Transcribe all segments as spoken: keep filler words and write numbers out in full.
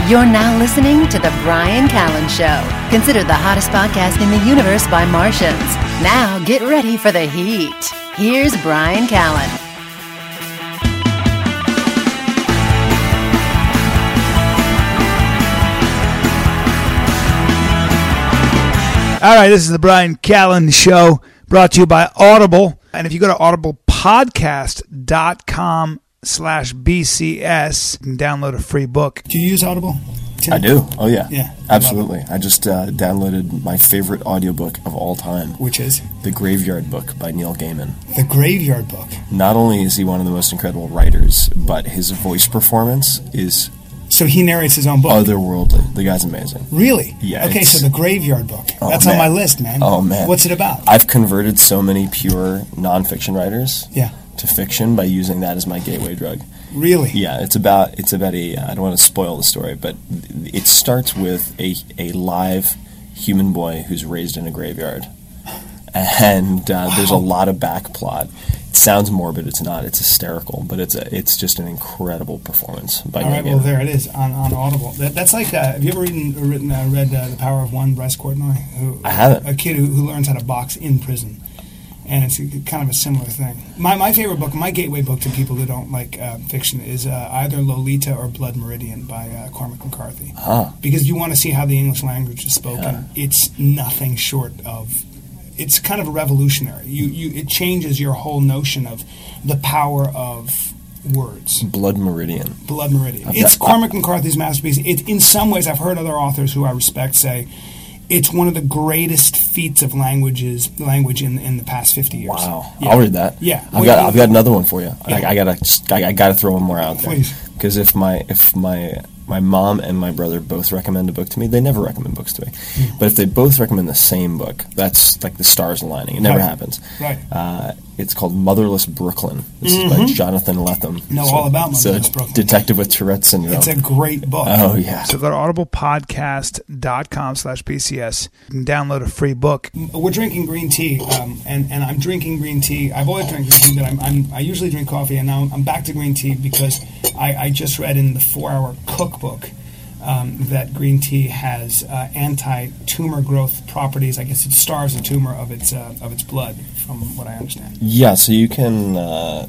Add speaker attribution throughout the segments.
Speaker 1: You're now listening to The Bryan Callen Show, considered the hottest podcast in the universe by Martians. Now get ready for the heat. Here's Bryan Callen.
Speaker 2: All right, this is The Bryan Callen Show, brought to you by Audible. And if you go to audiblepodcast.com slash BCS, you can download a free book.
Speaker 3: Do you use Audible? Tim?
Speaker 4: I do. Oh, yeah.
Speaker 3: Yeah.
Speaker 4: Absolutely. I, I just uh, downloaded my favorite audiobook of all time.
Speaker 3: Which is?
Speaker 4: The Graveyard Book by Neil Gaiman.
Speaker 3: The Graveyard Book.
Speaker 4: Not only is he one of the most incredible writers, but his voice performance is...
Speaker 3: So he narrates his own book?
Speaker 4: Otherworldly. The guy's amazing.
Speaker 3: Really?
Speaker 4: Yeah.
Speaker 3: Okay, so The Graveyard Book.
Speaker 4: Oh,
Speaker 3: That's
Speaker 4: man.
Speaker 3: on my list, man.
Speaker 4: Oh, man.
Speaker 3: What's it about?
Speaker 4: I've converted so many pure nonfiction writers
Speaker 3: Yeah.
Speaker 4: to fiction by using that as my gateway drug.
Speaker 3: Really?
Speaker 4: Yeah, it's about it's about a. I don't want to spoil the story, but it starts with a a live human boy who's raised in a graveyard, and uh, wow. there's a lot of back plot. It sounds morbid, it's not. It's hysterical, but it's a, it's just an incredible performance by
Speaker 3: All right,
Speaker 4: Neil
Speaker 3: well,
Speaker 4: Gaiman.
Speaker 3: there it is on, on Audible. That, that's like, uh, have you ever written, written uh, read uh, The Power of One, Bryce Courtney? Who,
Speaker 4: I haven't.
Speaker 3: A kid who, who learns how to box in prison. And it's a, kind of a similar thing. My my favorite book, my gateway book to people who don't like uh, fiction is uh, either Lolita or Blood Meridian by uh, Cormac McCarthy.
Speaker 4: Huh.
Speaker 3: Because you want to see how the English language is spoken.
Speaker 4: Yeah.
Speaker 3: It's nothing short of... It's kind of revolutionary. You, you, it changes your whole notion of the power of words.
Speaker 4: Blood Meridian.
Speaker 3: Blood Meridian.
Speaker 4: I've
Speaker 3: It's
Speaker 4: got-
Speaker 3: Cormac McCarthy's masterpiece. It, in some ways, I've heard other authors who I respect say it's one of the greatest feats of languages, language in in the past fifty years.
Speaker 4: Wow,
Speaker 3: Yeah.
Speaker 4: I'll read that.
Speaker 3: Yeah.
Speaker 4: I've
Speaker 3: Wait,
Speaker 4: got
Speaker 3: wait,
Speaker 4: I've got another one for you.
Speaker 3: Yeah.
Speaker 4: I, I gotta just, I, I gotta throw one more out there.
Speaker 3: Please.
Speaker 4: Because if my if my my mom and my brother both recommend a book to me, they never recommend books to me.
Speaker 3: Mm.
Speaker 4: But if they both recommend the same book, that's like the stars aligning. It never
Speaker 3: Right.
Speaker 4: happens.
Speaker 3: Right.
Speaker 4: Uh, it's called Motherless Brooklyn. This is
Speaker 3: Mm-hmm.
Speaker 4: by Jonathan Lethem.
Speaker 3: Know
Speaker 4: So-
Speaker 3: all about
Speaker 4: so
Speaker 3: Motherless Brooklyn.
Speaker 4: Detective with Tourette syndrome.
Speaker 3: It's a great book.
Speaker 4: oh yeah.
Speaker 2: So go to audiblepodcast.com slash BCS. You can download a free book.
Speaker 3: We're drinking green tea, um, and, and I'm drinking green tea. I've always drank green tea, but I'm, I'm, I usually drink coffee, and now I'm back to green tea because I, I just read in the four-hour cookbook um, that green tea has uh, anti-tumor growth properties. I guess it starves the tumor of its uh, of its blood, from what I understand.
Speaker 4: Yeah, so you can uh,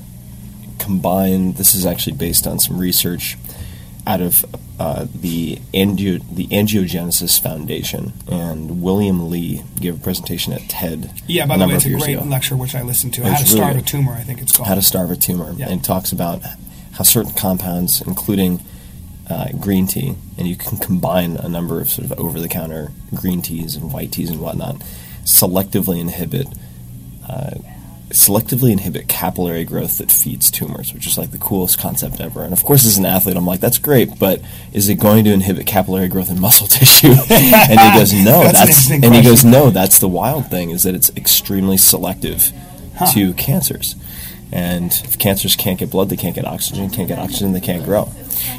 Speaker 4: combine. This is actually based on some research out of uh, the angio, the Angiogenesis Foundation, and William Lee gave a presentation at TED.
Speaker 3: Yeah, by
Speaker 4: a
Speaker 3: the way,
Speaker 4: number
Speaker 3: it's
Speaker 4: of
Speaker 3: a
Speaker 4: years
Speaker 3: great
Speaker 4: ago.
Speaker 3: lecture which I listened to.
Speaker 4: It
Speaker 3: How to
Speaker 4: was really
Speaker 3: Starve a
Speaker 4: good.
Speaker 3: Tumor, I think it's called.
Speaker 4: How to Starve a Tumor,
Speaker 3: Yeah.
Speaker 4: and talks about how certain compounds, including uh, green tea, and you can combine a number of sort of over-the-counter green teas and white teas and whatnot, selectively inhibit. Uh, selectively inhibit capillary growth that feeds tumors, which is like the coolest concept ever. And of course, as an athlete, I'm like, that's great, but is it going to inhibit capillary growth in muscle tissue? And he goes, no,
Speaker 3: That's an
Speaker 4: that's,
Speaker 3: interesting
Speaker 4: and he goes,
Speaker 3: question.
Speaker 4: no, that's the wild thing, is that it's extremely selective
Speaker 3: Huh.
Speaker 4: to cancers. And if cancers can't get blood, they can't get oxygen, can't get oxygen, they can't grow.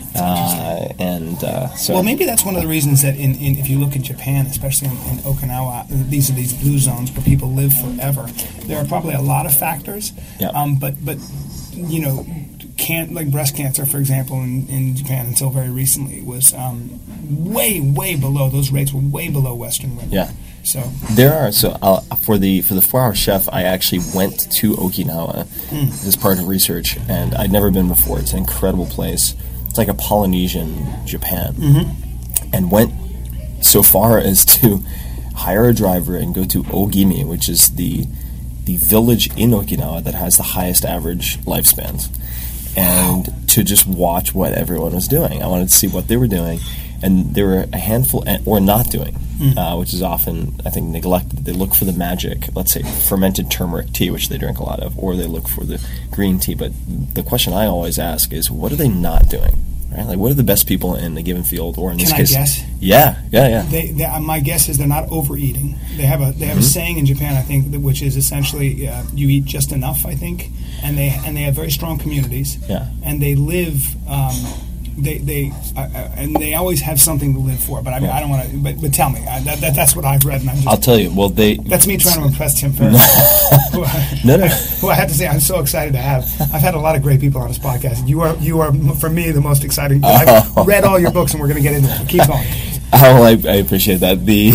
Speaker 4: Uh, and uh, so,
Speaker 3: Well, maybe that's one of the reasons that in, in if you look at Japan, especially in, in Okinawa, these are these blue zones where people live forever. There are probably a lot of factors,
Speaker 4: Yeah.
Speaker 3: um, but but you know, can't like breast cancer, for example, in, in Japan until very recently was um, way way below. Those rates were way below Western women.
Speaker 4: yeah.
Speaker 3: So
Speaker 4: There are so uh, for the for the four hour chef, I actually went to Okinawa
Speaker 3: Mm.
Speaker 4: as part of research, and I'd never been before. It's an incredible place. It's like a Polynesian Japan,
Speaker 3: Mm-hmm.
Speaker 4: and went so far as to hire a driver and go to Ogimi, which is the the village in Okinawa that has the highest average lifespans, and to just watch what everyone was doing. I wanted to see what they were doing, and there were a handful, or not doing,
Speaker 3: Mm.
Speaker 4: uh, which is often, I think, neglected. They look for the magic, let's say, fermented turmeric tea, which they drink a lot of, or they look for the green tea. But the question I always ask is, what are they not doing? Right? Like, what are the best people in a given field, or in this
Speaker 3: Can I
Speaker 4: case?
Speaker 3: guess?
Speaker 4: Yeah, yeah, yeah.
Speaker 3: They, they, uh, my guess is they're not overeating. They have a they have
Speaker 4: Mm-hmm.
Speaker 3: a saying in Japan, I think, that, which is essentially uh, you eat just enough. I think, and they and they have very strong communities.
Speaker 4: Yeah.
Speaker 3: And they live um, they they uh, uh, and they always have something to live for. But I mean, yeah. I don't want to. But, but tell me, I, that, that that's what I've read. And I'm just,
Speaker 4: I'll tell you. Well, they
Speaker 3: that's me trying to impress Tim Ferriss. who I,
Speaker 4: no, no.
Speaker 3: Who I have to say, I'm so excited to have. I've had a lot of great people on this podcast. You are you are for me the most exciting. I've oh. read all your books, and we're going to get into it. Keep going.
Speaker 4: Oh, I, I appreciate that. The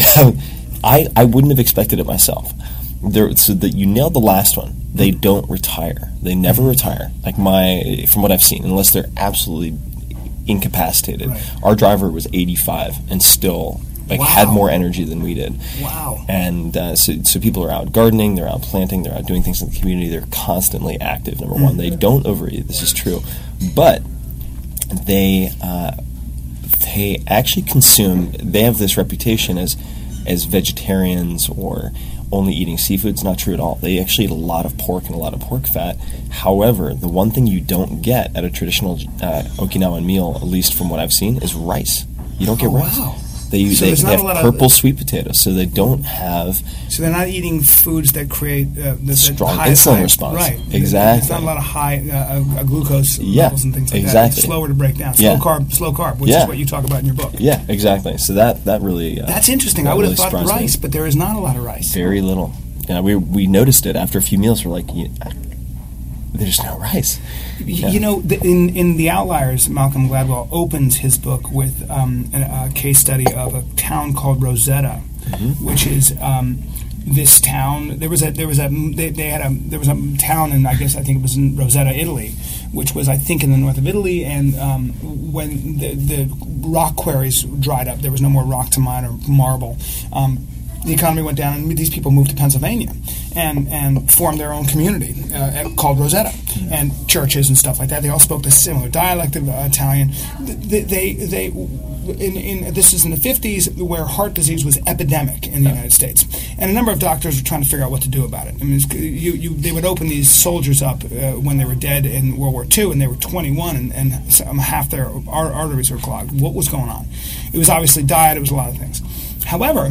Speaker 4: I I wouldn't have expected it myself. There, so that you nailed the last one. They don't retire. They never retire. Like my, from what I've seen, unless they're absolutely incapacitated. Right. Our driver was eighty-five and still like wow. had more energy than we did.
Speaker 3: Wow.
Speaker 4: And uh, so, so people are out gardening, they're out planting, they're out doing things in the community. They're constantly active. Number mm-hmm. one, they don't overeat. This is true, but they uh, they actually consume. They have this reputation as as vegetarians or only eating seafood. It's not true at all. They actually eat a lot of pork and a lot of pork fat. However, the one thing you don't get at a traditional uh, Okinawan meal, at least from what I've seen, is rice. You don't get
Speaker 3: oh,
Speaker 4: rice.
Speaker 3: Wow.
Speaker 4: They use
Speaker 3: so
Speaker 4: they, they have purple
Speaker 3: of,
Speaker 4: sweet potatoes, so they don't have.
Speaker 3: So they're not eating foods that create uh, the
Speaker 4: strong
Speaker 3: high,
Speaker 4: insulin
Speaker 3: high,
Speaker 4: response.
Speaker 3: Right,
Speaker 4: exactly.
Speaker 3: There's not a lot of high uh, uh, glucose
Speaker 4: yeah,
Speaker 3: levels and things like
Speaker 4: exactly.
Speaker 3: that. It's slower to break down. Slow
Speaker 4: yeah.
Speaker 3: carb, slow carb, which
Speaker 4: yeah.
Speaker 3: is what you talk about in your book.
Speaker 4: Yeah, exactly. So that that really uh,
Speaker 3: that's interesting.
Speaker 4: That
Speaker 3: I would
Speaker 4: really
Speaker 3: have thought rice,
Speaker 4: me.
Speaker 3: but there is not a lot of rice.
Speaker 4: Very little. Yeah, we we noticed it after a few meals. We're like, yeah, there's no rice.
Speaker 3: Yeah. You know, the, in in The Outliers, Malcolm Gladwell opens his book with um, a, a case study of a town called Rosetta, mm-hmm. which is um, this town. There was a there was a they, they had a there was a town, and I guess I think it was in Rosetta, Italy, which was I think in the north of Italy. And um, when the the rock quarries dried up, there was no more rock to mine or marble. Um, The economy went down, and these people moved to Pennsylvania and, and formed their own community uh, called Rosetta, mm-hmm. and churches and stuff like that. They all spoke the similar dialect of uh, Italian. They, they, they in, in this is in the fifties, where heart disease was epidemic in the United States, and a number of doctors were trying to figure out what to do about it. I mean, you, you, they would open these soldiers up uh, when they were dead in World War Two, and they were twenty-one, and, and half their arteries were clogged. What was going on? It was obviously diet. It was a lot of things. However,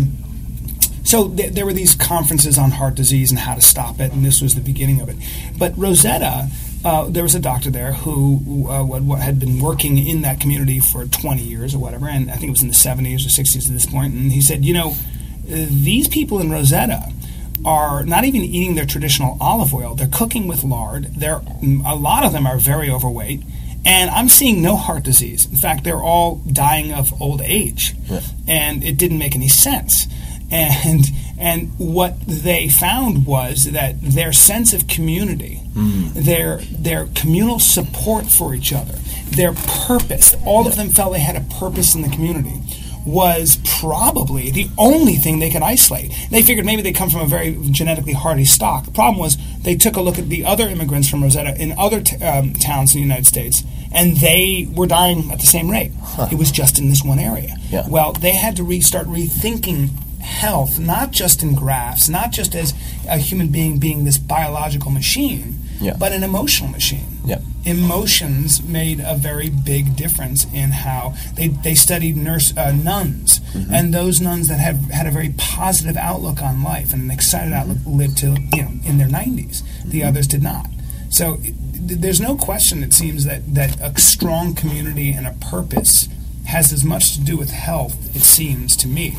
Speaker 3: So th- there were these conferences on heart disease and how to stop it, and this was the beginning of it. But Rosetta, uh, there was a doctor there who uh, w- had been working in that community for twenty years or whatever, and I think it was in the seventies or sixties at this point, and he said, you know, uh, these people in Rosetta are not even eating their traditional olive oil. They're cooking with lard. They're, a lot of them are very overweight. And I'm seeing no heart disease. In fact, they're all dying of old age. Yeah. And it didn't make any sense. And and what they found was that their sense of community, mm. their their communal support for each other, their purpose, all of them felt they had a purpose in the community, was probably the only thing they could isolate. They figured maybe they come from a very genetically hardy stock. The problem was they took a look at the other immigrants from Rosetta in other t- um, towns in the United States, and they were dying at the same rate. Huh. It was just in this one area.
Speaker 4: Yeah.
Speaker 3: Well, they had to re- start rethinking health, not just in graphs, not just as a human being being this biological machine,
Speaker 4: yeah.
Speaker 3: but an emotional machine.
Speaker 4: Yeah.
Speaker 3: Emotions made a very big difference in how they, they studied nurse uh, nuns, mm-hmm. and those nuns that have had a very positive outlook on life and an excited outlook lived to you know in their nineties. Mm-hmm. The others did not. So it, there's no question, it seems, that, that a strong community and a purpose has as much to do with health, it seems to me,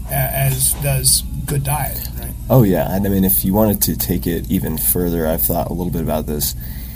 Speaker 3: as does good diet, right?
Speaker 4: Oh, yeah. And I mean, if you wanted to take it even further, I've thought a little bit about this.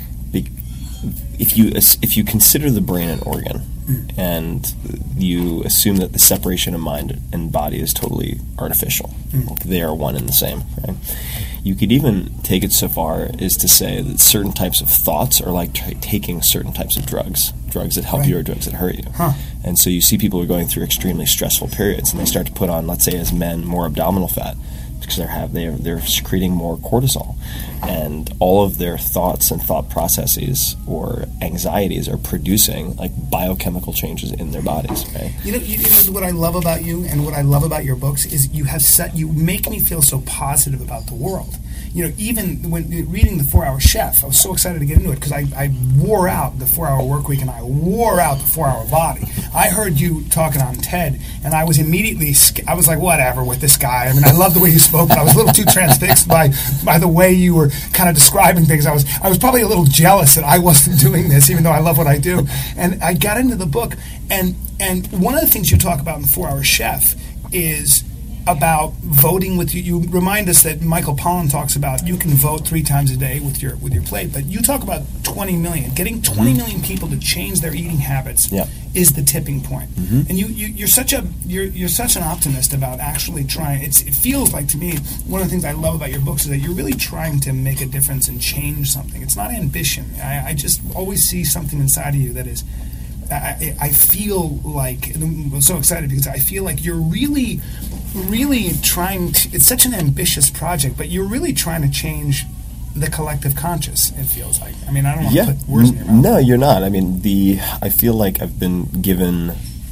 Speaker 4: If you if you consider the brain an organ, mm. and you assume that the separation of mind and body is totally artificial, mm. like they are one and the same, right? You could even take it so far as to say that certain types of thoughts are like t- taking certain types of drugs, drugs that help right. you or drugs that hurt you.
Speaker 3: Huh.
Speaker 4: And so you see people who are going through extremely stressful periods, and they start to put on, let's say as men, more abdominal fat, because they're have they're they're secreting more cortisol, and all of their thoughts and thought processes or anxieties are producing like biochemical changes in their bodies. Right?
Speaker 3: You know, you know what I love about you and what I love about your books is you have set you make me feel so positive about the world. you know, even when reading The four hour Chef, I was so excited to get into it because I, I wore out the four hour work week and I wore out the four hour body. I heard you talking on TED, and I was immediately, I was like, whatever with this guy. I mean, I love the way you spoke, but I was a little too transfixed by by the way you were kind of describing things. I was I was probably a little jealous that I wasn't doing this, even though I love what I do. And I got into the book, and and one of the things you talk about in The four hour Chef is about voting with you. You remind us that Michael Pollan talks about you can vote three times a day with your with your plate, but you talk about twenty million. Getting twenty million people to change their eating habits
Speaker 4: yeah.
Speaker 3: is the tipping point.
Speaker 4: Mm-hmm.
Speaker 3: And you, you you're such a you're you're such an optimist about actually trying. It's it feels like to me one of the things I love about your books is that you're really trying to make a difference and change something. It's not ambition. I, I just always see something inside of you that is. I, I feel like I'm so excited because I feel like you're really, really trying to, it's such an ambitious project, but you're really trying to change the collective conscious, it feels like. I mean, I don't want
Speaker 4: yeah.
Speaker 3: to put words in your mouth.
Speaker 4: No, you're not. I mean, the I feel like I've been given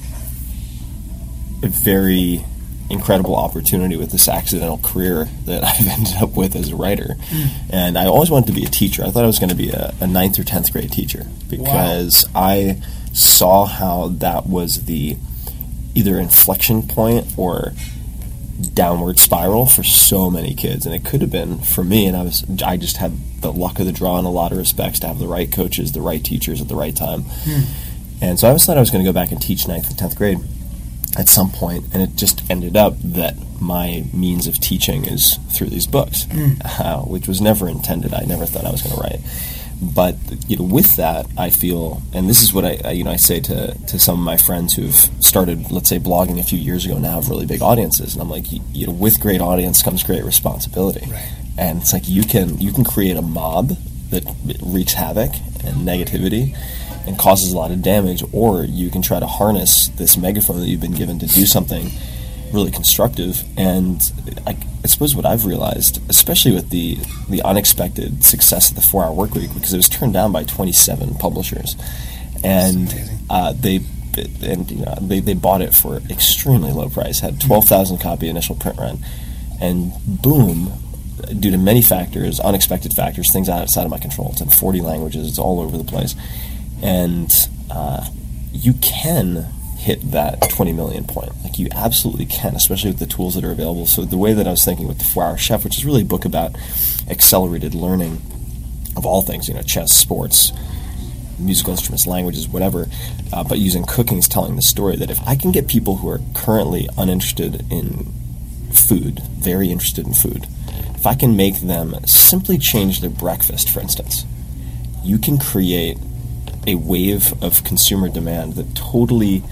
Speaker 4: a very incredible opportunity with this accidental career that I've ended up with as a writer. Mm. And I always wanted to be a teacher. I thought I was going to be a, a ninth or tenth grade teacher because wow. I saw how that was the either inflection point or downward spiral for so many kids, and it could have been for me. And I was I just had the luck of the draw in a lot of respects to have the right coaches, the right teachers at the right time. Hmm. And so I always thought I was going to go back and teach ninth and tenth grade at some point, and it just ended up that my means of teaching is through these books, hmm. uh, which was never intended. I never thought I was going to write. But you know, with that, I feel, and this is what I, I you know I say to, to some of my friends who've started, let's say, blogging a few years ago now, have really big audiences, and I'm like, you, you know, with great audience comes great responsibility,
Speaker 3: right.
Speaker 4: And it's like you can you can create a mob that wreaks havoc and negativity and causes a lot of damage, or you can try to harness this megaphone that you've been given to do something really constructive. And I, I suppose what I've realized, especially with the the unexpected success of the four hour work week, because it was turned down by twenty-seven publishers, and uh, they and you know, they they bought it for extremely low price, had twelve thousand copy initial print run, and boom, due to many factors, unexpected factors, things outside of my control. It's in forty languages. It's all over the place, and uh, you can hit that twenty million point. Like, you absolutely can, especially with the tools that are available. So the way that I was thinking with the four hour Chef, which is really a book about accelerated learning of all things, you know, chess, sports, musical instruments, languages, whatever, uh, but using cooking is telling the story that if I can get people who are currently uninterested in food, very interested in food, if I can make them simply change their breakfast, for instance, you can create a wave of consumer demand that totally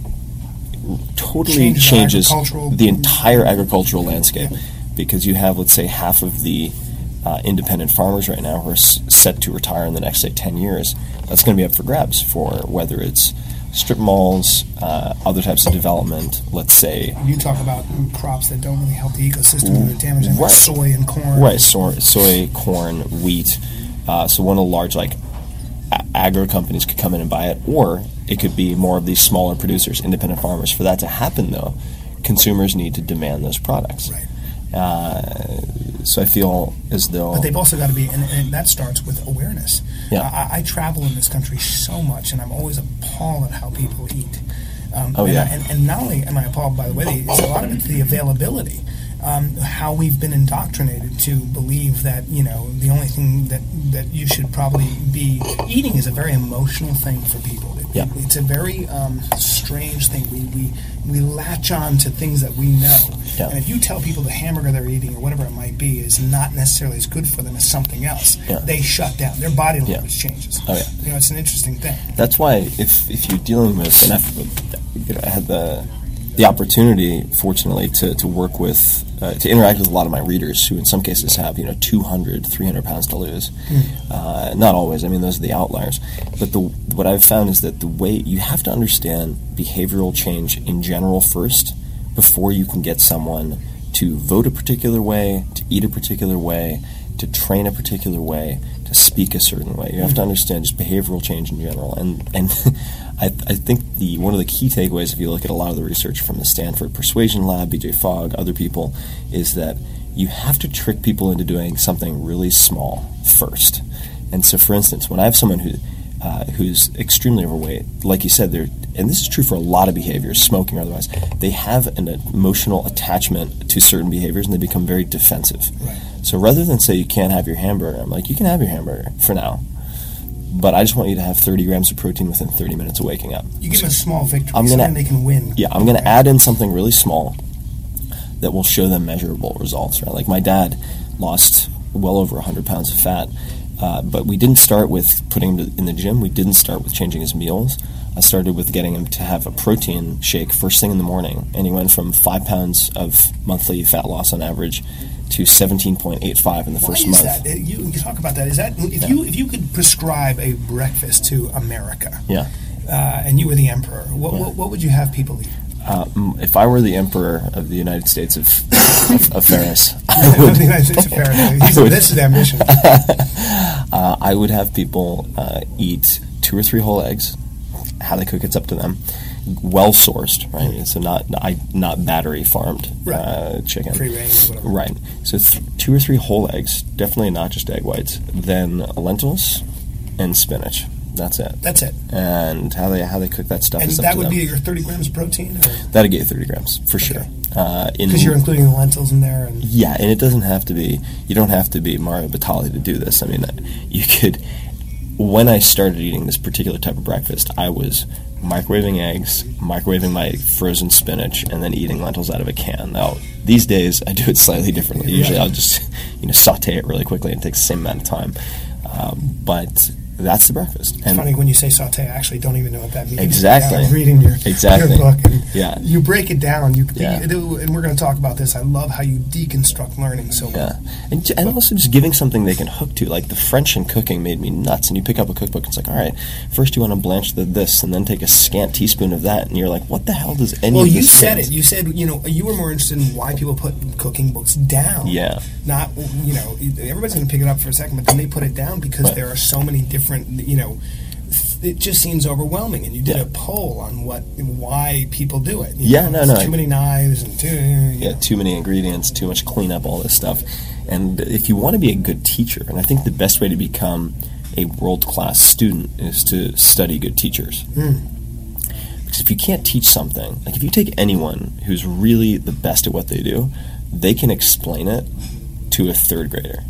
Speaker 4: totally changes, changes the entire agricultural landscape, because you have, let's say, half of the uh, independent farmers right now who are s- set to retire in the next, say, ten years. That's going to be up for grabs for whether it's strip malls, uh, other types of development, let's say.
Speaker 3: You talk about crops that don't really help the ecosystem and they're damaging,
Speaker 4: right.
Speaker 3: like soy and corn.
Speaker 4: Right, soy, soy corn, wheat. Uh, so one of the large, like, a- agro companies could come in and buy it, or it could be more of these smaller producers, independent farmers. For that to happen, though, consumers need to demand those products.
Speaker 3: Right.
Speaker 4: Uh, so I feel as though...
Speaker 3: But they've also got to be, and, and that starts with awareness.
Speaker 4: Yeah.
Speaker 3: I, I travel in this country so much, and I'm always appalled at how people eat. Um,
Speaker 4: oh,
Speaker 3: and,
Speaker 4: yeah.
Speaker 3: I, and, and not only am I appalled by the way they eat, a lot of it's the availability. Um, how we've been indoctrinated to believe that, you know, the only thing that, that you should probably be eating is a very emotional thing for people. It,
Speaker 4: yeah.
Speaker 3: It's a very um, strange thing. We, we we latch on to things that we know.
Speaker 4: Yeah.
Speaker 3: And if you tell people the hamburger they're eating or whatever it might be is not necessarily as good for them as something else,
Speaker 4: yeah.
Speaker 3: they shut down. Their body language
Speaker 4: yeah.
Speaker 3: changes.
Speaker 4: Oh, yeah.
Speaker 3: You know, it's an interesting thing.
Speaker 4: That's why if, if you're dealing with, and I've, you know, I had the the opportunity, fortunately, to, to work with, uh, to interact with a lot of my readers who in some cases have, you know, two hundred, three hundred pounds to lose. Mm. Uh, not always. I mean, those are the outliers. But the what I've found is that the way, you have to understand behavioral change in general first before you can get someone to vote a particular way, to eat a particular way, to train a particular way, to speak a certain way. You have mm. to understand just behavioral change in general. And and I, I think the one of the key takeaways, if you look at a lot of the research from the Stanford Persuasion Lab, B J Fogg, other people, is that you have to trick people into doing something really small first. And so, for instance, when I have someone who uh, who's extremely overweight, like you said, they're, and this is true for a lot of behaviors, smoking or otherwise, they have an emotional attachment to certain behaviors and they become very defensive.
Speaker 3: Right.
Speaker 4: So rather than say you can't have your hamburger, I'm like, you can have your hamburger for now, but I just want you to have thirty grams of protein within thirty minutes of waking up.
Speaker 3: You give them a small victory,
Speaker 4: I'm gonna,
Speaker 3: so then they can win.
Speaker 4: Yeah, I'm going to add in something really small that will show them measurable results. Right? Like my dad lost well over one hundred pounds of fat, uh, but we didn't start with putting him in the gym. We didn't start with changing his meals. I started with getting him to have a protein shake first thing in the morning, and he went from five pounds of monthly fat loss on average to seventeen point eight five in the
Speaker 3: Why
Speaker 4: first
Speaker 3: is
Speaker 4: month.
Speaker 3: That? You, you talk about that. Is that if
Speaker 4: Yeah.
Speaker 3: you if you could prescribe a breakfast to America,
Speaker 4: Yeah.
Speaker 3: uh, and you were the emperor, what,
Speaker 4: Yeah.
Speaker 3: what what would you have people eat?
Speaker 4: Uh, m- if I were the emperor of the United States of of, of Ferris, I
Speaker 3: Of
Speaker 4: would,
Speaker 3: the United States of Fahrenheit. He's-
Speaker 4: I would-
Speaker 3: This is ambition.
Speaker 4: uh, I would have people uh, eat two or three whole eggs. How they cook, it's up to them. Well sourced, right? So not I, not battery farmed
Speaker 3: Right.
Speaker 4: uh, chicken.
Speaker 3: Free range, whatever.
Speaker 4: Right. So th- two or three whole eggs, definitely not just egg whites. Then lentils and spinach. That's it.
Speaker 3: That's it.
Speaker 4: And how they how they cook that stuff
Speaker 3: And
Speaker 4: is up
Speaker 3: that
Speaker 4: to
Speaker 3: would
Speaker 4: them.
Speaker 3: be your thirty grams of protein?
Speaker 4: That'd get you thirty grams for sure. Uh, in-
Speaker 3: Because you're including the lentils in there. And
Speaker 4: Yeah, and it doesn't have to be, you don't have to be Mario Batali to do this. I mean, you could, when I started eating this particular type of breakfast, I was microwaving eggs, microwaving my frozen spinach, and then eating lentils out of a can. Now, these days, I do it slightly differently. Usually
Speaker 3: Yeah.
Speaker 4: I'll just, you know, saute it really quickly and it takes the same amount of time. Um, but that's the breakfast.
Speaker 3: It's funny when you say saute, I actually don't even know what that means.
Speaker 4: Exactly.
Speaker 3: Yeah, I'm reading your,
Speaker 4: Exactly.
Speaker 3: your book. And
Speaker 4: Yeah.
Speaker 3: You break it down. You,
Speaker 4: Yeah.
Speaker 3: you- and we're going to talk about this. I love how you deconstruct learning so well.
Speaker 4: Yeah, and, j- and also just giving something they can hook to. Like the French in cooking made me nuts. And you pick up a cookbook, it's like, all right, first you want to blanch the this, and then take a scant teaspoon of that, and you're like, what the hell does any
Speaker 3: Well,
Speaker 4: of
Speaker 3: you
Speaker 4: this
Speaker 3: said
Speaker 4: mean?
Speaker 3: it. You said, you know, you were more interested in why people put cooking books down.
Speaker 4: Yeah.
Speaker 3: Not, you know, everybody's going to pick it up for a second, but then they put it down because
Speaker 4: Right.
Speaker 3: there are so many different, you know, it just seems overwhelming. And you did
Speaker 4: Yeah.
Speaker 3: a poll on what, why people do it. You
Speaker 4: Yeah,
Speaker 3: know,
Speaker 4: no,
Speaker 3: it's
Speaker 4: no.
Speaker 3: Too many knives and too, you
Speaker 4: Yeah,
Speaker 3: know.
Speaker 4: too many ingredients, too much cleanup, all this stuff. And if you want to be a good teacher, and I think the best way to become a world-class student is to study good teachers.
Speaker 3: Mm.
Speaker 4: Because if you can't teach something, like if you take anyone who's really the best at what they do, they can explain it to a third grader.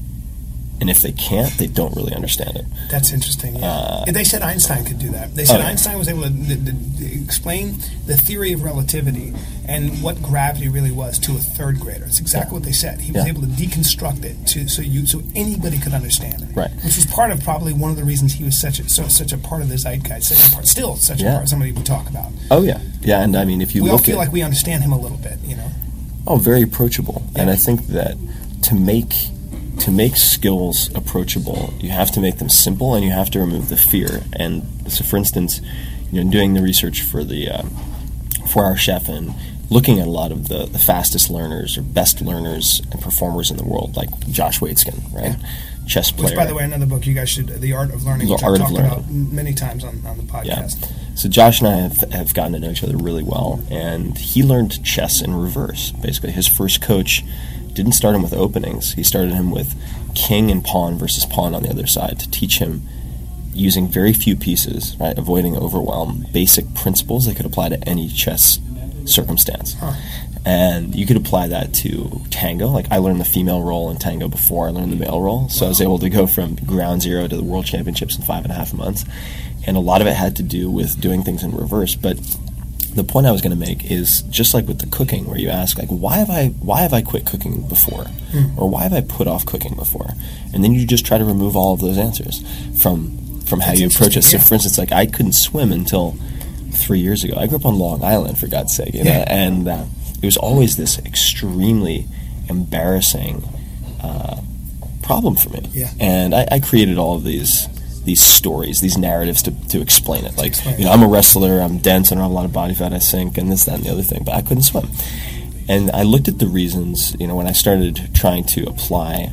Speaker 4: And if they can't, they don't really understand it.
Speaker 3: That's interesting. Yeah.
Speaker 4: Uh,
Speaker 3: Yeah, they said Einstein could do that. They said
Speaker 4: oh, yeah.
Speaker 3: Einstein was able to, to, to explain the theory of relativity and what gravity really was to a third grader. It's exactly what they said. He was
Speaker 4: Yeah.
Speaker 3: able to deconstruct it to so you so anybody could understand it.
Speaker 4: Right.
Speaker 3: Which was part of probably one of the reasons he was such a so, such a part of the zeitgeist. Such a part, still such a
Speaker 4: Yeah.
Speaker 3: part. Somebody we talk about.
Speaker 4: Oh, yeah. Yeah, and I mean, if you
Speaker 3: We all
Speaker 4: look
Speaker 3: feel
Speaker 4: at...
Speaker 3: like we understand him a little bit. You know.
Speaker 4: Oh, very approachable. And
Speaker 3: Yeah.
Speaker 4: I think that to make to make skills approachable, you have to make them simple and you have to remove the fear. And so, for instance, you know, doing the research for the uh, four hour Chef and looking at a lot of the, the fastest learners or best learners and performers in the world, like Josh Waitzkin, right? Chess player.
Speaker 3: Which, by the way, another book you guys should, The Art of Learning,
Speaker 4: The
Speaker 3: which
Speaker 4: Art
Speaker 3: I've
Speaker 4: of
Speaker 3: talked
Speaker 4: Learning.
Speaker 3: about m- many times on, on the
Speaker 4: Yeah.
Speaker 3: podcast.
Speaker 4: So Josh and I have, have gotten to know each other really well, and he learned chess in reverse. Basically, his first coach didn't start him with openings. He started him with king and pawn versus pawn on the other side to teach him using very few pieces, right, avoiding overwhelm, basic principles that could apply to any chess circumstance.
Speaker 3: Huh.
Speaker 4: And you could apply that to tango. Like I learned the female role in tango before I learned the male role, so I was able to go from ground zero to the world championships in five and a half months. And a lot of it had to do with doing things in reverse. But the point I was going to make is just like with the cooking, where you ask, like, why have I why have I quit cooking before,
Speaker 3: Mm.
Speaker 4: or why have I put off cooking before? And then you just try to remove all of those answers from from how
Speaker 3: That's
Speaker 4: you approach it. So,
Speaker 3: interesting, yeah.
Speaker 4: for instance, like I couldn't swim until three years ago. I grew up on Long Island, for God's sake, you know,
Speaker 3: Yeah.
Speaker 4: and uh, it was always this extremely embarrassing uh, problem for me.
Speaker 3: Yeah.
Speaker 4: And I, I created all of these these stories, these narratives to, to explain it. Like,
Speaker 3: explain it.
Speaker 4: you know, I'm a wrestler, I'm dense, I don't have a lot of body fat, I sink, and this, that, and the other thing, but I couldn't swim. And I looked at the reasons, you know, when I started trying to apply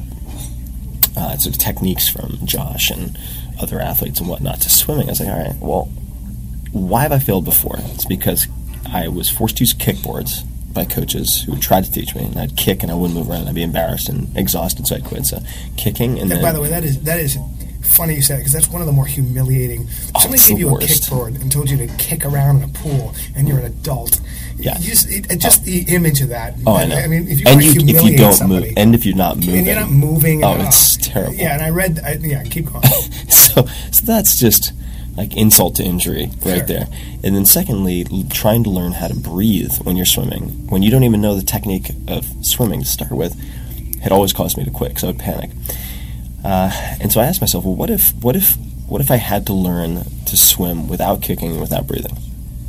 Speaker 4: uh, sort of techniques from Josh and other athletes and whatnot to swimming. I was like, all right, well, why have I failed before? It's because I was forced to use kickboards by coaches who would try to teach me, and I'd kick and I wouldn't move around. I'd be embarrassed and exhausted, so I'd quit. So kicking and
Speaker 3: that,
Speaker 4: then...
Speaker 3: By the way, that is that is funny you said it, because that's one of the more humiliating.
Speaker 4: Oh,
Speaker 3: Somebody
Speaker 4: it's
Speaker 3: gave
Speaker 4: the
Speaker 3: you
Speaker 4: worst.
Speaker 3: a kickboard and told you to kick around in a pool, and you're an adult.
Speaker 4: Yeah.
Speaker 3: You just it, just the image of that.
Speaker 4: Oh, I know.
Speaker 3: I mean, if you
Speaker 4: and
Speaker 3: want to
Speaker 4: you, if
Speaker 3: humiliate
Speaker 4: you don't
Speaker 3: somebody,
Speaker 4: move, and if you're not moving,
Speaker 3: and you're not moving,
Speaker 4: oh,
Speaker 3: and,
Speaker 4: it's terrible.
Speaker 3: Yeah, and I read, I, yeah, keep going.
Speaker 4: so, so that's just like insult to injury right
Speaker 3: Sure.
Speaker 4: there. And then secondly, l- trying to learn how to breathe when you're swimming, when you don't even know the technique of swimming to start with, had always caused me to quit because I would panic. Uh, and so I asked myself, well, what if, what if, what if I had to learn to swim without kicking and without breathing?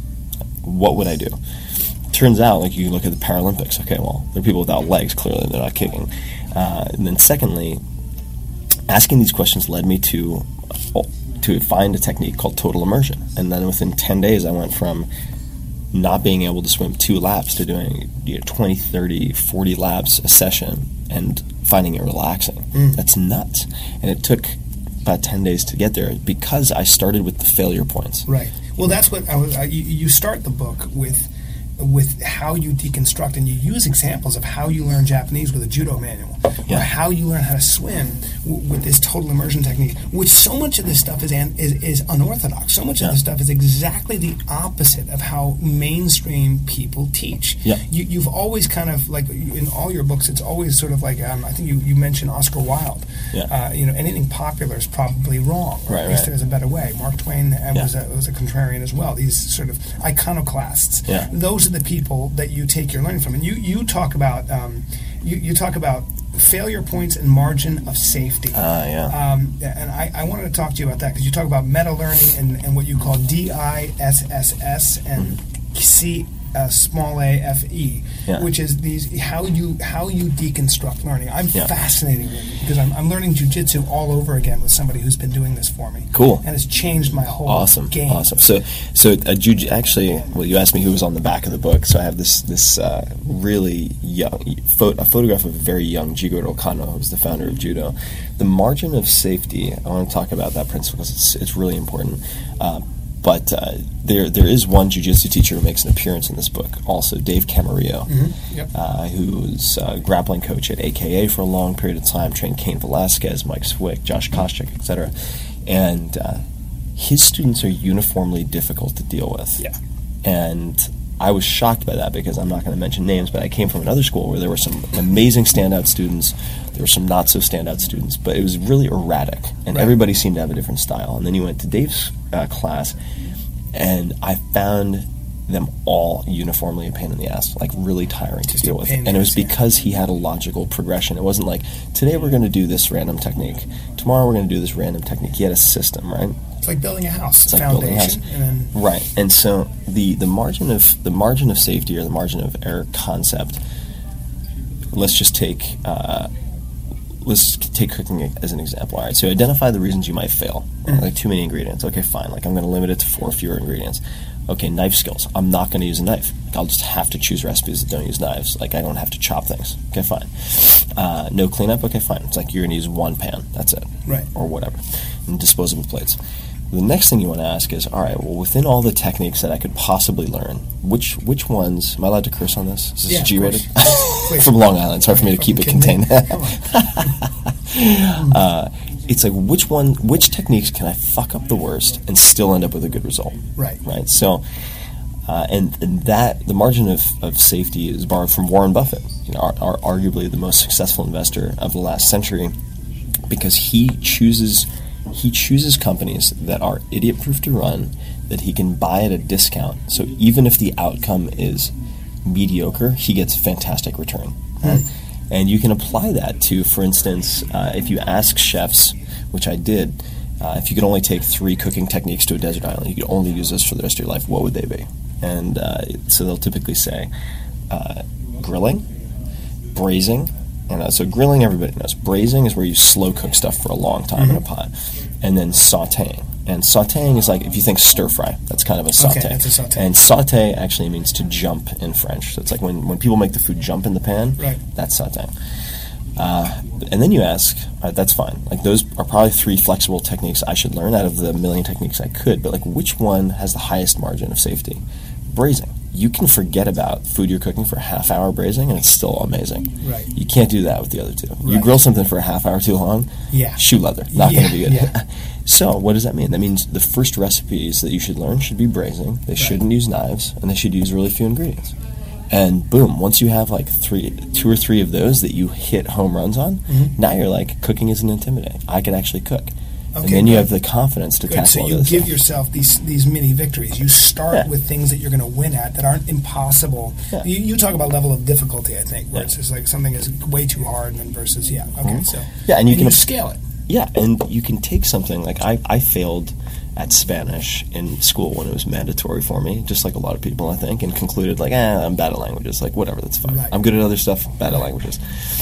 Speaker 4: What would I do? Turns out, like, you look at the Paralympics. Okay, well, there are people without legs. Clearly, they're not kicking. Uh, and then, secondly, asking these questions led me to to find a technique called total immersion. And then, within ten days, I went from not being able to swim two laps to doing you know, twenty, thirty, forty laps a session and finding it relaxing.
Speaker 3: Mm.
Speaker 4: That's nuts. And it took about ten days to get there because I started with the failure points.
Speaker 3: Right. Well, that's what I was. I, you, you start the book with with how you deconstruct, and you use examples of how you learn Japanese with a judo manual,
Speaker 4: Yeah.
Speaker 3: or how you learn how to swim w- with this total immersion technique. Which so much of this stuff is an, is, is unorthodox. So much
Speaker 4: Yeah.
Speaker 3: of this stuff is exactly the opposite of how mainstream people teach.
Speaker 4: Yeah.
Speaker 3: You, you've always kind of like in all your books, it's always sort of like um, I think you, you mentioned Oscar Wilde.
Speaker 4: Yeah.
Speaker 3: Uh, you know, anything popular is probably wrong. Or
Speaker 4: Right,
Speaker 3: at least
Speaker 4: right.
Speaker 3: there's a better way. Mark Twain uh,
Speaker 4: Yeah.
Speaker 3: was a was a contrarian as well. These sort of iconoclasts.
Speaker 4: Yeah.
Speaker 3: Those are the people that you take your learning from, and you you talk about um, you you talk about failure points and margin of safety.
Speaker 4: Ah, yeah.
Speaker 3: Um, and I, I wanted to talk to you about that because you talk about meta learning and, and what you call D I S S S and C uh, small a F E,
Speaker 4: Yeah.
Speaker 3: which is these how you how you deconstruct learning. I'm
Speaker 4: Yeah.
Speaker 3: fascinated with it because I'm, I'm learning jujitsu all over again with somebody who's been doing this for me.
Speaker 4: Cool.
Speaker 3: And it's changed my whole
Speaker 4: Awesome,
Speaker 3: game.
Speaker 4: awesome. So, so a juj- actually, well, you asked me who was on the back of the book. So I have this this uh, really young pho- a photograph of a very young Jigoro Kano, who's the founder of judo. The margin of safety. I want to talk about that principle because it's it's really important. Uh, but uh, there there is one jiu-jitsu teacher who makes an appearance in this book. Also, Dave Camarillo,
Speaker 3: Mhm, yep.
Speaker 4: uh, who's a grappling coach at A K A for a long period of time, trained Cain Velasquez, Mike Swick, Josh Koscheck, et cetera. And uh, his students are uniformly difficult to deal with.
Speaker 3: Yeah.
Speaker 4: And I was shocked by that because I'm not going to mention names, but I came from another school where there were some amazing standout students, there were some not so standout students, but it was really erratic, and
Speaker 3: Right.
Speaker 4: everybody seemed to have a different style. And then you went to Dave's uh, class, and I found them all uniformly a pain in the ass, like really tiring to
Speaker 3: Just
Speaker 4: deal
Speaker 3: a
Speaker 4: with.
Speaker 3: pain in
Speaker 4: And
Speaker 3: the
Speaker 4: it was
Speaker 3: ass, yeah.
Speaker 4: because he had a logical progression. It wasn't like, today we're going to do this random technique, tomorrow we're going to do this random technique. He had a system, right?
Speaker 3: It's like building a house.
Speaker 4: It's like building a
Speaker 3: foundation,
Speaker 4: house.
Speaker 3: and then
Speaker 4: Right, and so the, the margin of the margin of safety or the margin of error concept. Let's just take uh, let's take cooking as an example. All right, so identify the reasons you might fail.
Speaker 3: Mm.
Speaker 4: Like too many ingredients. Okay, fine. Like I'm going to limit it to four fewer ingredients. Okay, knife skills. I'm not going to use a knife. Like, I'll just have to choose recipes that don't use knives. Like I don't have to chop things. Okay, fine. Uh, no cleanup. Okay, fine. It's like you're going to use one pan. That's it.
Speaker 3: Right.
Speaker 4: Or whatever. And disposable plates. The next thing you want to ask is, all right, well, within all the techniques that I could possibly learn, which which ones, am I allowed to curse on this? Is this
Speaker 3: Yeah, of
Speaker 4: G-rated?
Speaker 3: course.
Speaker 4: From Long Island. It's hard for me to keep it
Speaker 3: Fucking kidding
Speaker 4: contained.
Speaker 3: me? Come on.
Speaker 4: uh, it's like, which one, which techniques can I fuck up the worst and still end up with a good result?
Speaker 3: Right.
Speaker 4: Right? So, uh, and, and that, the margin of, of safety is borrowed from Warren Buffett, you know, our, our, arguably the most successful investor of the last century, because he chooses... He chooses companies that are idiot-proof to run, that he can buy at a discount. So even if the outcome is mediocre, he gets a fantastic return.
Speaker 3: Mm.
Speaker 4: And you can apply that to, for instance, uh, if you ask chefs, which I did, uh, if you could only take three cooking techniques to a desert island, you could only use those for the rest of your life, what would they be? And uh, so they'll typically say uh, grilling, braising. And uh, so grilling, everybody knows. Braising is where you slow cook stuff for a long time
Speaker 3: Mm-hmm.
Speaker 4: in a pot. And then sautéing. And sautéing is like, if you think stir fry, that's kind of a sauté.
Speaker 3: Okay, that's a sauté.
Speaker 4: And sauté actually means to jump in French. So it's like when, when people make the food jump in the pan,
Speaker 3: Right.
Speaker 4: that's sautéing. Uh, and then you ask, all right, that's fine. Like those are probably three flexible techniques I should learn out of the million techniques I could. But like, which one has the highest margin of safety? Braising. you can forget about food you're cooking for a half hour braising and it's still amazing.
Speaker 3: Right.
Speaker 4: You can't do that with the other two. You
Speaker 3: Right.
Speaker 4: grill something for a half hour too long,
Speaker 3: Yeah.
Speaker 4: shoe leather, not
Speaker 3: Yeah,
Speaker 4: going to be good.
Speaker 3: yeah.
Speaker 4: So what does that mean? That means the first recipes that you should learn should be braising. They shouldn't use knives, and they should use really few ingredients. And boom, once you have like three, two or three of those that you hit home runs on,
Speaker 3: Mm-hmm.
Speaker 4: now you're like, cooking isn't intimidating. I can actually cook. and
Speaker 3: Okay,
Speaker 4: then you
Speaker 3: good.
Speaker 4: have the confidence to
Speaker 3: Good.
Speaker 4: tackle
Speaker 3: So
Speaker 4: all
Speaker 3: you
Speaker 4: this
Speaker 3: give
Speaker 4: stuff.
Speaker 3: yourself these these mini victories. You start
Speaker 4: Yeah.
Speaker 3: with things that you're going to win at that aren't impossible.
Speaker 4: Yeah.
Speaker 3: You, you talk about level of difficulty, I think, where
Speaker 4: Yeah.
Speaker 3: it's just like something is way too hard, and then versus yeah, okay, so
Speaker 4: Yeah, and you can-
Speaker 3: scale it.
Speaker 4: Yeah, and you can take something like I, I failed at Spanish in school when it was mandatory for me, just like a lot of people, I think, and concluded like, eh, I'm bad at languages. Like, whatever, that's fine.
Speaker 3: Right.
Speaker 4: I'm good at other stuff, bad at languages.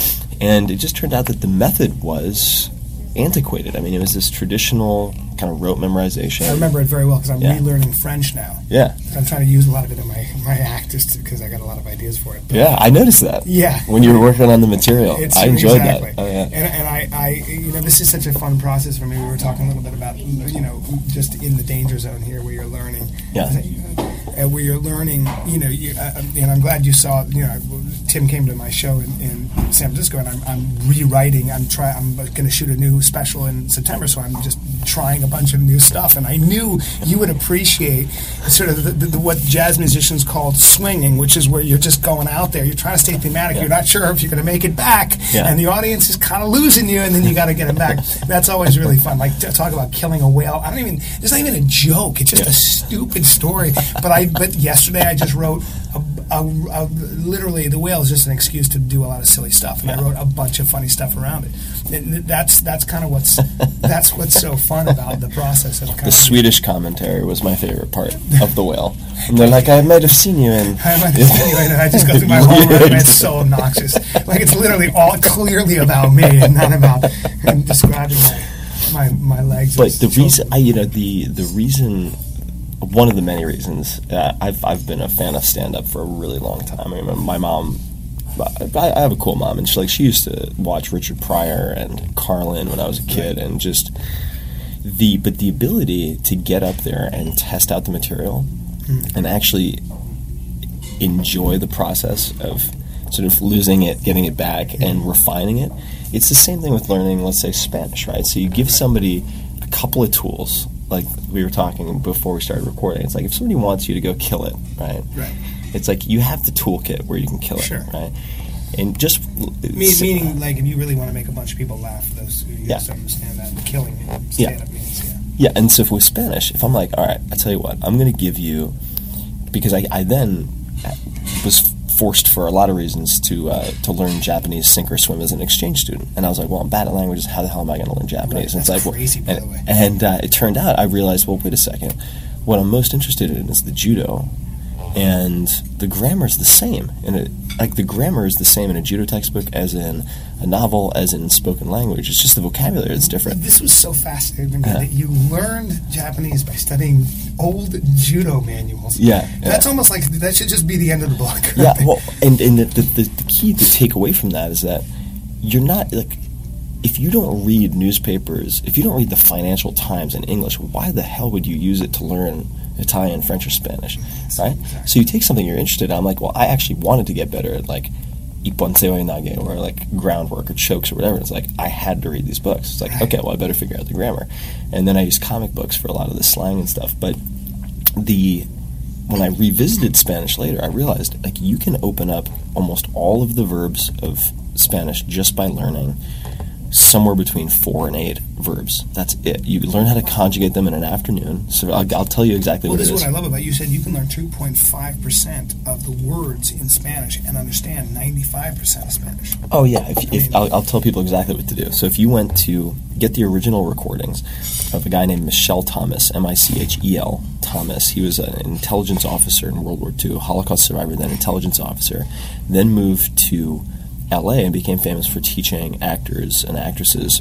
Speaker 4: And it just turned out that the method was antiquated. I mean, it was this traditional kind of rote memorization.
Speaker 3: I remember it very well because I'm
Speaker 4: Yeah.
Speaker 3: relearning French now.
Speaker 4: Yeah.
Speaker 3: I'm trying to use a lot of it in my my act just because I got a lot of ideas for it. But
Speaker 4: Yeah, I noticed that.
Speaker 3: Yeah.
Speaker 4: When you were working on the material.
Speaker 3: It's,
Speaker 4: I enjoyed
Speaker 3: exactly.
Speaker 4: that. Oh, yeah.
Speaker 3: And, and I, I, you know, this is such a fun process for me. We were talking a little bit about, you know, just in the danger zone here where you're learning.
Speaker 4: Yeah.
Speaker 3: Uh, where you're learning, you know, you, uh, and I'm glad you saw, you know, Tim came to my show in, in San Francisco, and I'm, I'm rewriting. I'm try. I'm going to shoot a new special in September, so I'm just trying a bunch of new stuff. And I knew you would appreciate sort of the, the, the, what jazz musicians called swinging, which is where you're just going out there. You're trying to stay thematic.
Speaker 4: Yeah.
Speaker 3: You're not sure if you're going to make it back,
Speaker 4: Yeah.
Speaker 3: and the audience is kind of losing you, and then you got to get them back. That's always really fun. Like to talk about killing a whale. I don't even. It's not even a joke. It's just
Speaker 4: Yeah.
Speaker 3: a stupid story. But I. But yesterday I just wrote a, a, a, literally the whale is just an excuse to do a lot of silly stuff, and I wrote a bunch of funny stuff around it. And that's that's kind of what's that's what's so fun about the process of kind
Speaker 4: The
Speaker 3: of
Speaker 4: Swedish commentary was my favorite part of the whale. And they're like, I might have seen you in...
Speaker 3: I might have seen you, and I just go through my whole resume. It's so obnoxious. Like it's literally all clearly about me and not about him describing my my, my legs.
Speaker 4: But
Speaker 3: as
Speaker 4: the
Speaker 3: children.
Speaker 4: reason, I, you know, the the reason, one of the many reasons, uh, I've I've been a fan of stand up for a really long time. I mean, my mom, I, I have a cool mom, and she like she used to watch Richard Pryor and Carlin when I was a kid, and just the but the ability to get up there and test out the material,
Speaker 3: Mm.
Speaker 4: and actually enjoy the process of sort of losing it, getting it back, and refining it. It's the same thing with learning, let's say, Spanish, right? So you give somebody a couple of tools, like we were talking before we started recording. It's like if somebody wants you to go kill it, right?
Speaker 3: Right.
Speaker 4: It's like you have the toolkit where you can kill it,
Speaker 3: Sure.
Speaker 4: right? And just
Speaker 3: Me- meaning, like, if you really want to make a bunch of people laugh, those you
Speaker 4: Yeah.
Speaker 3: have to understand that killing
Speaker 4: Yeah.
Speaker 3: stand-up means, yeah.
Speaker 4: Yeah, and so if with Spanish, if I'm like, all right, I tell you what, I'm going to give you, because I, I then was forced for a lot of reasons to uh, to learn Japanese sink or swim as an exchange student, and I was like, well, I'm bad at languages. How the hell am I going to learn Japanese?
Speaker 3: Right,
Speaker 4: And
Speaker 3: that's
Speaker 4: it's like,
Speaker 3: crazy,
Speaker 4: well,
Speaker 3: by
Speaker 4: and,
Speaker 3: the way.
Speaker 4: and uh, it turned out I realized, well, wait a second, what I'm most interested in is the judo, and the grammar is the same. And it, like the grammar is the same in a judo textbook as in a novel, as in spoken language. It's just the vocabulary that's different.
Speaker 3: This was so fascinating to me
Speaker 4: Yeah.
Speaker 3: that you learned Japanese by studying old judo manuals.
Speaker 4: Yeah, yeah.
Speaker 3: That's almost like that should just be the end of the book.
Speaker 4: Yeah, well, and, and the, the, the, the key to take away from that is that you're not, like, if you don't read newspapers, if you don't read the Financial Times in English, why the hell would you use it to learn Italian, French, or Spanish, right? So you take something you're interested in. I'm like, well, I actually wanted to get better at, like, Ipponseo Inage, or, like, groundwork or chokes or whatever. It's like, I had to read these books. It's like, okay, well, I better figure out the grammar. And then I use comic books for a lot of the slang and stuff. But the... when I revisited Spanish later, I realized, like, you can open up almost all of the verbs of Spanish just by learning somewhere between four and eight verbs. That's it. You learn how to conjugate them in an afternoon. So I'll, I'll tell you exactly
Speaker 3: Well,
Speaker 4: what
Speaker 3: this
Speaker 4: it
Speaker 3: is
Speaker 4: is.
Speaker 3: what I love about you. You said you can learn two point five percent of the words in Spanish and understand ninety-five percent of Spanish.
Speaker 4: Oh yeah, if, if I'll, I'll tell people exactly what to do. So if you went to get the original recordings of a guy named Michel Thomas, M I C H E L Thomas, he was an intelligence officer in World War Two, Holocaust survivor, then intelligence officer, then moved to L A and became famous for teaching actors and actresses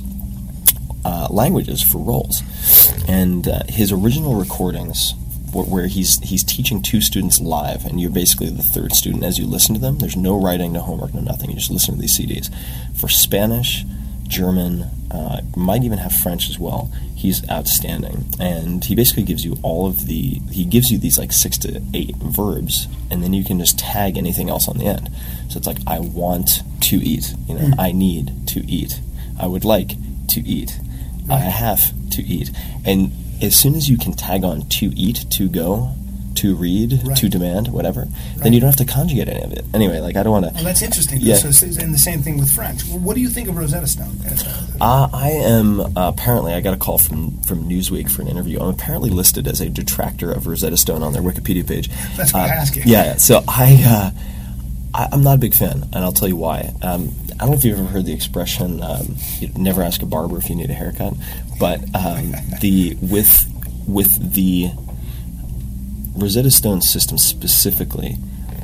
Speaker 4: uh, languages for roles. And uh, his original recordings, wh- where he's he's teaching two students live, and you're basically the third student as you listen to them. There's no writing, no homework, no nothing. You just listen to these C Ds. For Spanish, German, uh, might even have French as well. He's outstanding, and he basically gives you all of the. He gives you these like six to eight verbs, and then you can just tag anything else on the end. So it's like I want to eat. You know, mm. I need to eat. I would like to eat. Right. I have to eat. And as soon as you can tag on to eat, to go, to read, right. to demand, whatever, right. then you don't have to conjugate any of it. Anyway, like I don't want to...
Speaker 3: Well, that's interesting.
Speaker 4: Yeah.
Speaker 3: So, and the same thing with French. What do you think of Rosetta Stone?
Speaker 4: Uh, I am, uh, apparently, I got a call from, from Newsweek for an interview. I'm apparently listed as a detractor of Rosetta Stone on their Wikipedia page.
Speaker 3: That's what uh, I asked you.
Speaker 4: Yeah, so I, uh, I, I'm not a big fan, and I'll tell you why. Um, I don't know if you've ever heard the expression, um, you never ask a barber if you need a haircut, but um, the with with the Rosetta Stone system specifically,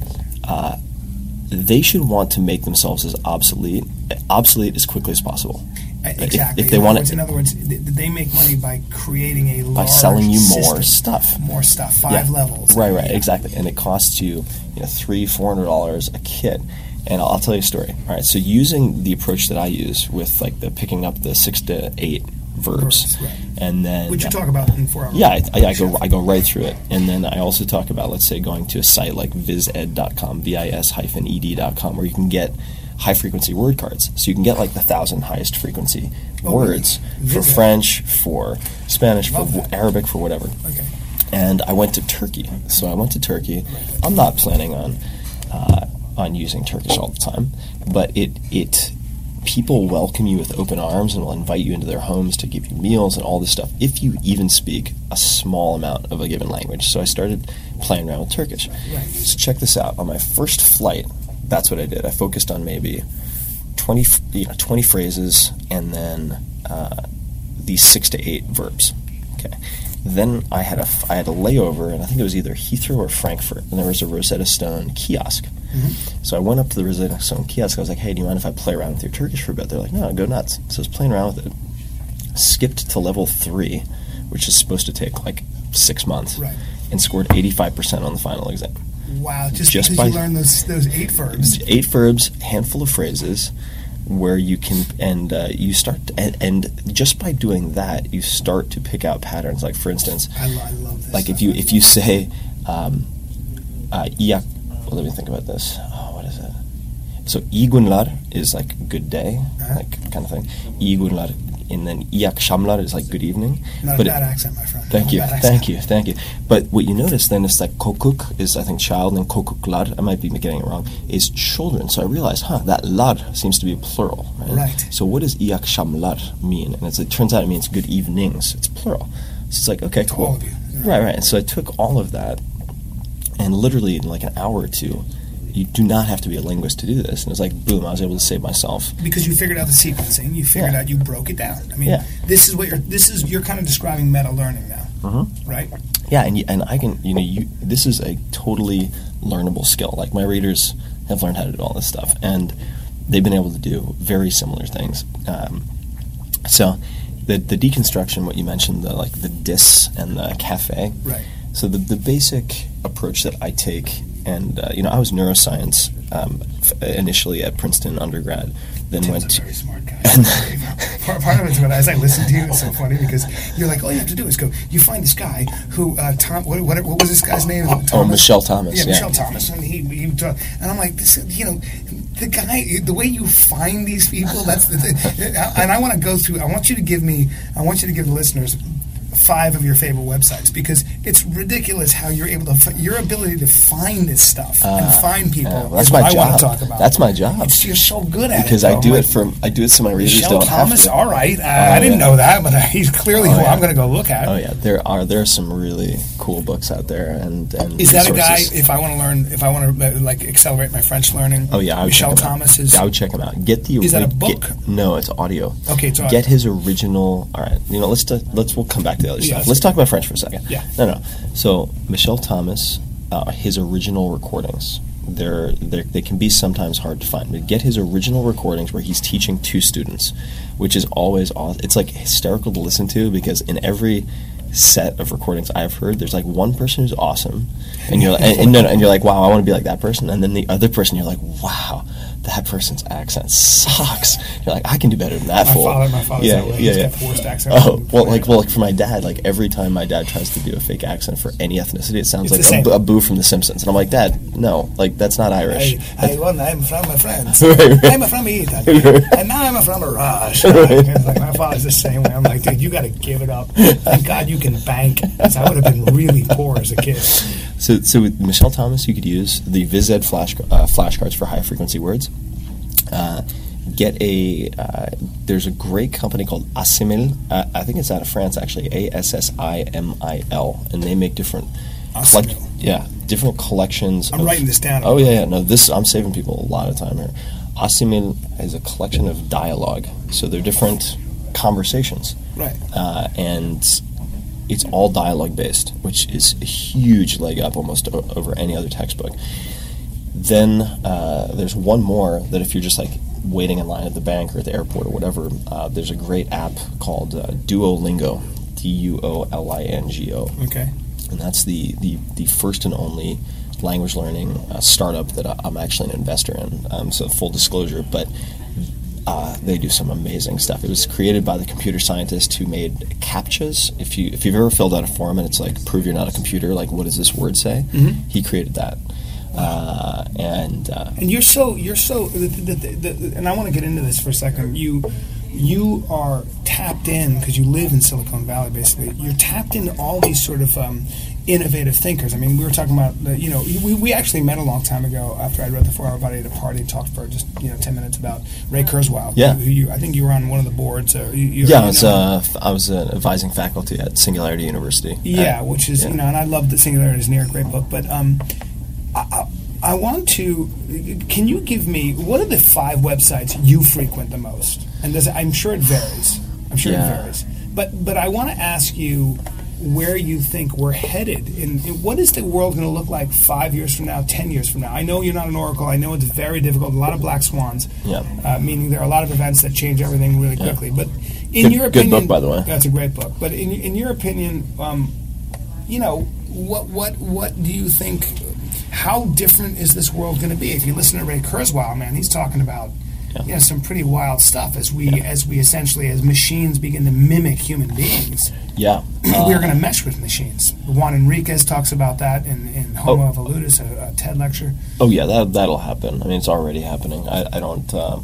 Speaker 4: uh, they should want to make themselves as obsolete obsolete as quickly as possible.
Speaker 3: Exactly.
Speaker 4: If, if they
Speaker 3: in,
Speaker 4: want
Speaker 3: other words,
Speaker 4: it,
Speaker 3: in other words, they make money by creating a large
Speaker 4: by selling you more
Speaker 3: system,
Speaker 4: stuff,
Speaker 3: more stuff, five
Speaker 4: yeah.
Speaker 3: levels.
Speaker 4: Right, right, yeah. exactly, and it costs you, you know, three, four hundred dollars a kit. And I'll, I'll tell you a story. All right, so using the approach that I use with like the picking up the six to eight verbs,
Speaker 3: right.
Speaker 4: and then
Speaker 3: which you talk about in four hours.
Speaker 4: Yeah, I, I, I go I go right through it, and then I also talk about, let's say, going to a site like viz ed dot com, V I S hyphen E D dot com, where you can get high frequency word cards. So you can get like the thousand highest frequency oh, words really? for French, for Spanish, Love for that. Arabic, for whatever.
Speaker 3: Okay.
Speaker 4: And I went to Turkey. So I went to Turkey. I'm not planning on. Uh, on using Turkish all the time, but it it people welcome you with open arms and will invite you into their homes to give you meals and all this stuff if you even speak a small amount of a given language. So I started playing around with Turkish.
Speaker 3: Right.
Speaker 4: So check this out. On my first flight, that's what I did. I focused on maybe twenty, you know, twenty phrases and then uh, these six to eight verbs. Okay. Then I had a I had a layover, and I think it was either Heathrow or Frankfurt, and there was a Rosetta Stone kiosk. Mm-hmm. So I went up to the Rosetta Stone kiosk. I was like, "Hey, do you mind if I play around with your Turkish for a bit?" They're like, "No, go nuts." So I was playing around with it. Skipped to level three, which is supposed to take like six months,
Speaker 3: right.
Speaker 4: and scored eighty-five percent on the final exam.
Speaker 3: Wow! Just,
Speaker 4: just
Speaker 3: because
Speaker 4: by
Speaker 3: you learned those those eight verbs,
Speaker 4: eight verbs, handful of phrases. Where you can, and uh, you start, to, and, and just by doing that, you start to pick out patterns. Like, for instance,
Speaker 3: I, lo- I love this.
Speaker 4: Like
Speaker 3: stuff.
Speaker 4: if you if you say, um, uh, yeah, well, let me think about this. Oh, what is it? So, igunlar is like good day, uh-huh. like kind of thing. Igunlar, and then iakşamlar is like good evening.
Speaker 3: Not
Speaker 4: but
Speaker 3: a bad
Speaker 4: it,
Speaker 3: accent, my friend.
Speaker 4: Thank
Speaker 3: Not
Speaker 4: you,
Speaker 3: accent.
Speaker 4: thank you, thank you. But what you notice then is like kokuk is, I think, child, and kokuklar, I might be getting it wrong, is children. So I realized, huh, that lar seems to be a plural, right?
Speaker 3: Right.
Speaker 4: So what does iakşamlar mean? And it's, it turns out it means good evenings. It's plural. So it's like, okay,
Speaker 3: It's
Speaker 4: cool.
Speaker 3: all of you.
Speaker 4: Right, right. And so I took all of that, and literally in like an hour or two, you do not have to be a linguist to do this. And it's like, boom, I was able to save myself.
Speaker 3: Because you figured out the sequencing, you figured
Speaker 4: yeah.
Speaker 3: out, you broke it down. I mean,
Speaker 4: yeah.
Speaker 3: this is what you're, this is, you're kind of describing meta learning now,
Speaker 4: mm-hmm.
Speaker 3: right?
Speaker 4: Yeah, and you, and I can, you know, you, this is a totally learnable skill. Like my readers have learned how to do all this stuff, and they've been able to do very similar things. Um, so the the deconstruction, what you mentioned, the like the dis and the cafe.
Speaker 3: Right.
Speaker 4: So the the basic approach that I take, and uh, you know, I was neuroscience um, f- initially at Princeton undergrad, then
Speaker 3: Tim's
Speaker 4: went
Speaker 3: a
Speaker 4: to
Speaker 3: very smart guy. part, part of it's when as I listen to you, it's so funny because you're like, all you have to do is go. You find this guy who uh, Tom. What, what, what was this guy's name? Thomas?
Speaker 4: Oh, Michelle Thomas.
Speaker 3: Yeah,
Speaker 4: Yeah,
Speaker 3: Michelle Thomas, and he, he and I'm like, this, you know, the guy, the way you find these people. That's the thing. And I want to go through. I want you to give me. I want you to give the listeners five of your favorite websites, because it's ridiculous how you're able to f- your ability to find this stuff uh, and find people.
Speaker 4: Uh, well, that's
Speaker 3: is
Speaker 4: my
Speaker 3: what
Speaker 4: job.
Speaker 3: I want to talk about.
Speaker 4: That's my job.
Speaker 3: It's, you're so good at
Speaker 4: because
Speaker 3: it.
Speaker 4: Because I do
Speaker 3: like,
Speaker 4: it for I do it so my readers
Speaker 3: Michelle
Speaker 4: don't
Speaker 3: Thomas,
Speaker 4: have to.
Speaker 3: all right. Uh,
Speaker 4: oh,
Speaker 3: I didn't
Speaker 4: yeah.
Speaker 3: know that, but he's clearly
Speaker 4: oh,
Speaker 3: who
Speaker 4: yeah.
Speaker 3: I'm going to go look at.
Speaker 4: Oh yeah, there are there are some really cool books out there, and, and
Speaker 3: is that
Speaker 4: resources.
Speaker 3: a guy? If I want to learn, if I want to uh, like accelerate my French learning,
Speaker 4: oh yeah, I would
Speaker 3: Michelle
Speaker 4: check him
Speaker 3: Thomas
Speaker 4: out.
Speaker 3: is.
Speaker 4: I would check him out. Get the
Speaker 3: is that a book?
Speaker 4: Get, no, it's audio.
Speaker 3: Okay, it's audio.
Speaker 4: Get his original. All right, you know, let's do, let's we'll come back to the other
Speaker 3: yeah,
Speaker 4: stuff. Let's talk about French for a second.
Speaker 3: Yeah.
Speaker 4: No, no. So Michelle Thomas, uh, his original recordings. They're, they're, they can be sometimes hard to find. But get his original recordings where he's teaching two students, which is always awesome. It's like hysterical to listen to, because in every set of recordings I've heard, there's like one person who's awesome, and you're and, and, no, no, and you're like, wow, I want to be like that person, and then the other person, you're like, wow, that person's accent sucks. You're like, I can do better than that
Speaker 3: My
Speaker 4: fool.
Speaker 3: father, my father's
Speaker 4: yeah,
Speaker 3: that way.
Speaker 4: yeah,
Speaker 3: He's
Speaker 4: yeah.
Speaker 3: got the worst accent.
Speaker 4: Oh, well, like, well, like for my dad, like every time my dad tries to do a fake accent for any ethnicity, it sounds
Speaker 3: It's the
Speaker 4: like
Speaker 3: same.
Speaker 4: a, a boo from The Simpsons. And I'm like, Dad, no, like that's not Irish.
Speaker 3: I, I, well, I'm from France.
Speaker 4: Right, right.
Speaker 3: I'm from Italy. And now I'm from Russia. It's like, my father's the same way. I'm like, dude, you got to give it up. Thank God you can bank. 'Cause I would have been really poor as a kid.
Speaker 4: So, so with Michelle Thomas, you could use the VizEd flash uh, flashcards for high frequency words. Uh, get a uh, there's a great company called Assimil. Uh, I think it's out of France actually. A S S I M I L, and they make different collect-
Speaker 3: Assimil.
Speaker 4: yeah different collections.
Speaker 3: I'm
Speaker 4: of,
Speaker 3: writing this down.
Speaker 4: Oh yeah, yeah, no, this I'm saving people a lot of time here. Assimil is a collection of dialogue, so they're different conversations,
Speaker 3: Right.
Speaker 4: uh, and it's all dialogue based, which is a huge leg up almost o- over any other textbook. Then uh, there's one more that if you're just like waiting in line at the bank or at the airport or whatever, uh, there's a great app called uh, Duolingo, D U O L I N G O,
Speaker 3: Okay.
Speaker 4: and that's the, the, the first and only language learning uh, startup that I- I'm actually an investor in. Um, so full disclosure, but uh, they do some amazing stuff. It was created by the computer scientist who made CAPTCHAs. If you if you've ever filled out a form and it's like prove you're not a computer, like what does this word say?
Speaker 3: Mhm.
Speaker 4: He created that. Uh, and uh,
Speaker 3: And you're so you're so, the, the, the, the, and I want to get into this for a second. You you are tapped in because you live in Silicon Valley. Basically, you're tapped into all these sort of um, innovative thinkers. I mean, we were talking about the, you know we, we actually met a long time ago after I read the Four Hour Body at a party and talked for just you know ten minutes about Ray Kurzweil.
Speaker 4: Yeah.
Speaker 3: who you, I think you were on one of the boards. Or you, you,
Speaker 4: yeah,
Speaker 3: you
Speaker 4: I was
Speaker 3: know.
Speaker 4: uh, f- I was uh, advising faculty at Singularity University.
Speaker 3: Yeah,
Speaker 4: Uh,
Speaker 3: which is,
Speaker 4: yeah.
Speaker 3: you know, and I love that Singularity is near a great book, but um, I, I, I want to, can you give me, what are the five websites you frequent the most? And does, I'm sure it varies. I'm sure
Speaker 4: Yeah.
Speaker 3: it varies. But but I want to ask you where you think we're headed. In, in what is the world going to look like five years from now, ten years from now? I know you're not an oracle. I know it's very difficult. A lot of black swans,
Speaker 4: Yeah.
Speaker 3: uh, meaning there are a lot of events that change everything really
Speaker 4: Yeah.
Speaker 3: quickly. But in
Speaker 4: Good-
Speaker 3: your
Speaker 4: good
Speaker 3: opinion,
Speaker 4: book, by the way.
Speaker 3: That's a great book. But in in your opinion, um, you know, what what what do you think? How different is this world going to be? If you listen to Ray Kurzweil, man, he's talking about
Speaker 4: Yeah.
Speaker 3: you know some pretty wild stuff as we as we essentially as machines begin to mimic human beings.
Speaker 4: Yeah.
Speaker 3: We're
Speaker 4: Uh,
Speaker 3: going to mesh with machines. Juan Enriquez talks about that in, in Homo
Speaker 4: Oh.
Speaker 3: Evolutus, a, a TED lecture.
Speaker 4: Oh yeah, that that'll happen. I mean, it's already happening. I, I don't. Um,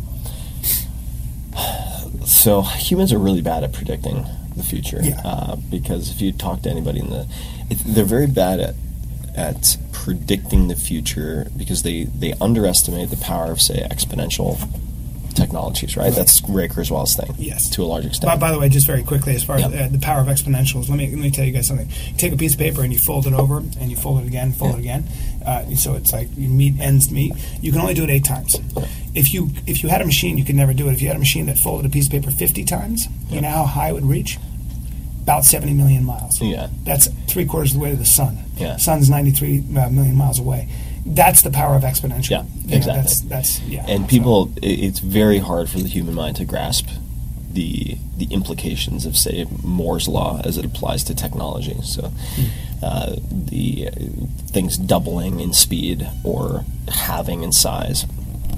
Speaker 4: so humans are really bad at predicting the future.
Speaker 3: Yeah.
Speaker 4: Uh, because if you talk to anybody in the, it, they're very bad at at predicting the future because they they underestimate the power of say exponential technologies. Right.
Speaker 3: Right.
Speaker 4: That's Ray Kurzweil's thing.
Speaker 3: Yes.
Speaker 4: To a large extent.
Speaker 3: By, by the way, just very quickly, as far as
Speaker 4: Yeah.
Speaker 3: uh, the power of exponentials, let me let me tell you guys something. You take a piece of paper and you fold it over, and you fold it again, fold
Speaker 4: Yeah.
Speaker 3: it again. Uh, so it's like you meet ends meet. You can only do it eight times. If you if you had a machine, you could never do it. If you had a machine that folded a piece of paper fifty times, you know how high it would reach? About seventy million miles.
Speaker 4: Yeah.
Speaker 3: That's three quarters of the way to the sun.
Speaker 4: Yeah.
Speaker 3: Sun's ninety-three uh, million miles away. That's the power of exponential.
Speaker 4: Yeah,
Speaker 3: You know,
Speaker 4: exactly.
Speaker 3: that's, that's yeah.
Speaker 4: And
Speaker 3: So-
Speaker 4: people, i it's very hard for the human mind to grasp the the implications of, say, Moore's law as it applies to technology. So, uh, the uh, things doubling in speed or halving in size.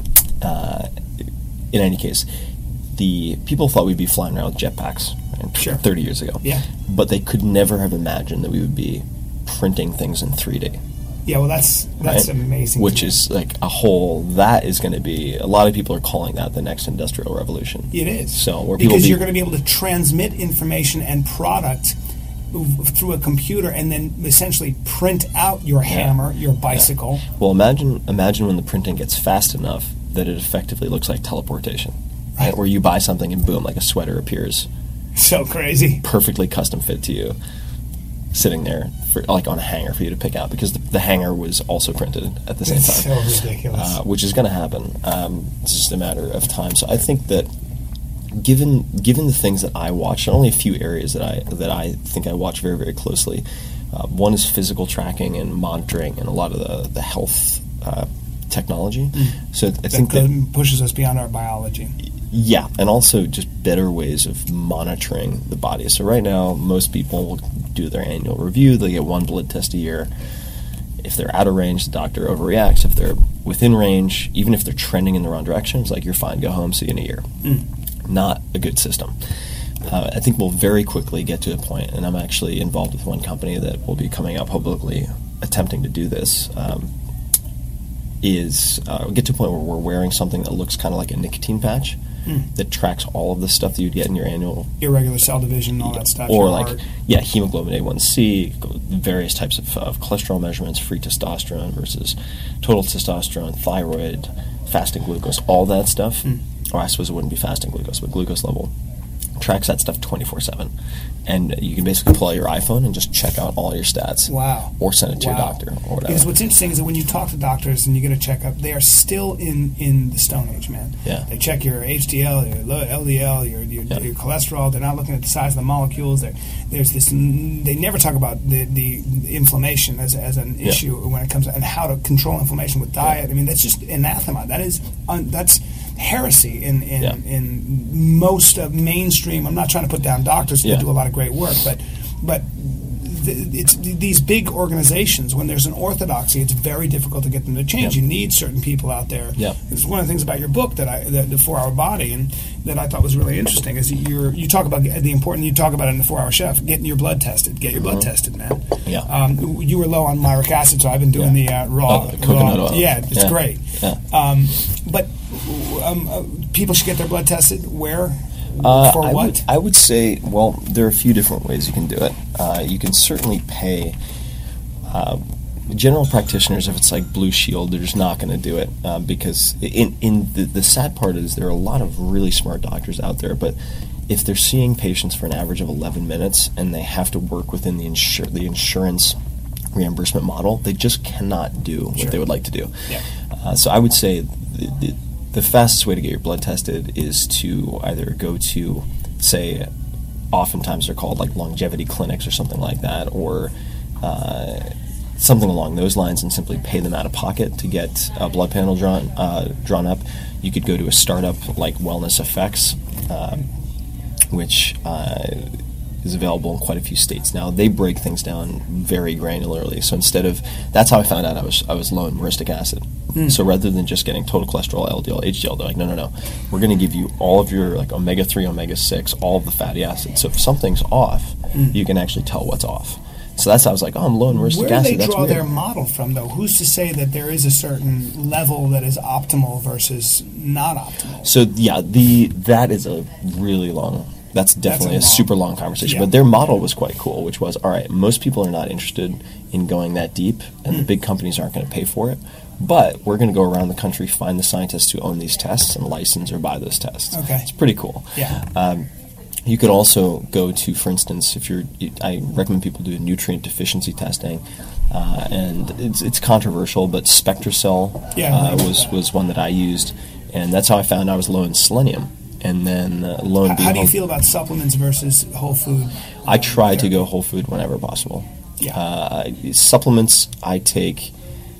Speaker 4: Uh, in any case, the people thought we'd be flying around with jetpacks right,
Speaker 3: Sure.
Speaker 4: thirty years ago.
Speaker 3: Yeah.
Speaker 4: But they could never have imagined that we would be printing things in three D.
Speaker 3: Yeah, well, that's that's
Speaker 4: Right?
Speaker 3: amazing.
Speaker 4: Which
Speaker 3: to me.
Speaker 4: is like a whole, that is going to be, a lot of people are calling that the next industrial revolution.
Speaker 3: It is.
Speaker 4: So where people
Speaker 3: because
Speaker 4: be-
Speaker 3: you're going to be able to transmit information and product through a computer and then essentially print out your hammer, your bicycle.
Speaker 4: Well, imagine imagine when the printing gets fast enough that it effectively looks like teleportation. Right? Where you buy something and boom, like a sweater appears
Speaker 3: So crazy.
Speaker 4: perfectly custom fit to you, sitting there for, like on a hanger for you to pick out because the, the hanger was also printed at the same
Speaker 3: It's
Speaker 4: time.
Speaker 3: so ridiculous.
Speaker 4: Uh, which is going to happen. Um, it's just a matter of time. So I think that, given given the things that I watch, only a few areas that I that I think I watch very very closely. Uh, one is physical tracking and monitoring, and a lot of the the health uh, technology. So I
Speaker 3: that
Speaker 4: think that
Speaker 3: could- pushes us beyond our biology.
Speaker 4: yeah, and also just better ways of monitoring the body. So right now, most people will do their annual review. They get one blood test a year. If they're out of range, the doctor overreacts. If they're within range, even if they're trending in the wrong direction, it's like, you're fine, go home, see you in a year. Mm. Not a good system. Uh, I think we'll very quickly get to a point, and I'm actually involved with one company that will be coming out publicly attempting to do this, um, is uh, we'll get to a point where we're wearing something that looks kind of like a nicotine patch mm. that tracks all of the stuff that you'd get in your annual...
Speaker 3: Irregular cell division, all that stuff.
Speaker 4: Or like, heart. yeah, hemoglobin A one C, various types of, of cholesterol measurements, free testosterone versus total testosterone, thyroid, fasting glucose, all that stuff. Mm. Or I suppose it wouldn't be fasting glucose, but glucose level. Tracks that stuff twenty-four seven. And you can basically pull out your iPhone and just check out all your stats.
Speaker 3: Wow.
Speaker 4: Or send it to
Speaker 3: wow.
Speaker 4: your doctor or whatever.
Speaker 3: Because what's interesting is that when you talk to doctors and you get a checkup, they are still in, in the Stone Age, man.
Speaker 4: Yeah.
Speaker 3: They check your H D L, your L D L, your, your, yeah. your cholesterol. They're not looking at the size of the molecules. They're, there's this. They never talk about the, the, the inflammation as, as an
Speaker 4: yeah.
Speaker 3: issue when it comes to, and how to control inflammation with diet. Yeah. I mean, that's just anathema. That is un, that's heresy in in,
Speaker 4: yeah.
Speaker 3: in most of mainstream. I'm not trying to put down doctors who
Speaker 4: yeah.
Speaker 3: do a lot of great work, but but th- it's these big organizations. When there's an orthodoxy, it's very difficult to get them to change.
Speaker 4: Yeah.
Speaker 3: You need certain people out there.
Speaker 4: Yeah.
Speaker 3: It's one of the things about your book that I, the, the Four Hour Body, and that I thought was really interesting is you you talk about the important. You talk about it in the Four Hour Chef, getting your blood tested. Get your blood mm-hmm. tested, man.
Speaker 4: Yeah.
Speaker 3: Um, you were low on myric acid, so I've been doing
Speaker 4: yeah.
Speaker 3: the uh, raw,
Speaker 4: oh, the coconut
Speaker 3: raw.
Speaker 4: oil.
Speaker 3: Yeah, it's
Speaker 4: yeah.
Speaker 3: great.
Speaker 4: Yeah.
Speaker 3: Um, but um, uh, people should get their blood tested. Where?
Speaker 4: Uh,
Speaker 3: For
Speaker 4: I
Speaker 3: what?
Speaker 4: Would, I would say, well, there are a few different ways you can do it. Uh, you can certainly pay uh, general practitioners. If it's like Blue Shield, they're just not going to do it uh, because in in the, the sad part is there are a lot of really smart doctors out there, but if they're seeing patients for an average of eleven minutes and they have to work within the insur- the insurance reimbursement model, they just cannot do what
Speaker 3: sure.
Speaker 4: they would like to do.
Speaker 3: Yeah.
Speaker 4: Uh, so I would say the, the, the fastest way to get your blood tested is to either go to, say, oftentimes they're called like longevity clinics or something like that, or uh, something along those lines, and simply pay them out of pocket to get a blood panel drawn uh, drawn up. You could go to a startup like Wellness Effects, um, which uh, is available in quite a few states now. They break things down very granularly. So instead of, that's how I found out I was I was low in myristic acid. Mm. So rather than just getting total cholesterol, L D L, H D L, they're like, no, no, no. We're going to give you all of your like omega three, omega six, all of the fatty acids. So if something's off, mm. you can actually tell what's off. So that's how I was like, oh, I'm low in myristic
Speaker 3: acid. Where
Speaker 4: acid.
Speaker 3: do they
Speaker 4: That's
Speaker 3: draw
Speaker 4: weird.
Speaker 3: their model from, though? Who's to say that there is a certain level that is optimal versus not optimal?
Speaker 4: So yeah, the that is a really long. That's definitely
Speaker 3: That's a,
Speaker 4: a
Speaker 3: long,
Speaker 4: super long conversation.
Speaker 3: yeah.
Speaker 4: But their model was quite cool, which was, all right, most people are not interested in going that deep, and mm. the big companies aren't going to pay for it. But we're going to go around the country, find the scientists who own these tests, and license or buy those tests.
Speaker 3: Okay.
Speaker 4: It's pretty cool.
Speaker 3: Yeah.
Speaker 4: Um, you could also go to, for instance, if you're, I recommend people do nutrient deficiency testing, uh, and it's it's controversial, but SpectraCell
Speaker 3: yeah,
Speaker 4: uh, was, was one that I used, and that's how I found I was low in selenium. And then uh, lo and
Speaker 3: how,
Speaker 4: behold,
Speaker 3: how do you feel about supplements versus whole food?
Speaker 4: I try to go whole food whenever possible.
Speaker 3: Yeah.
Speaker 4: Uh, supplements I take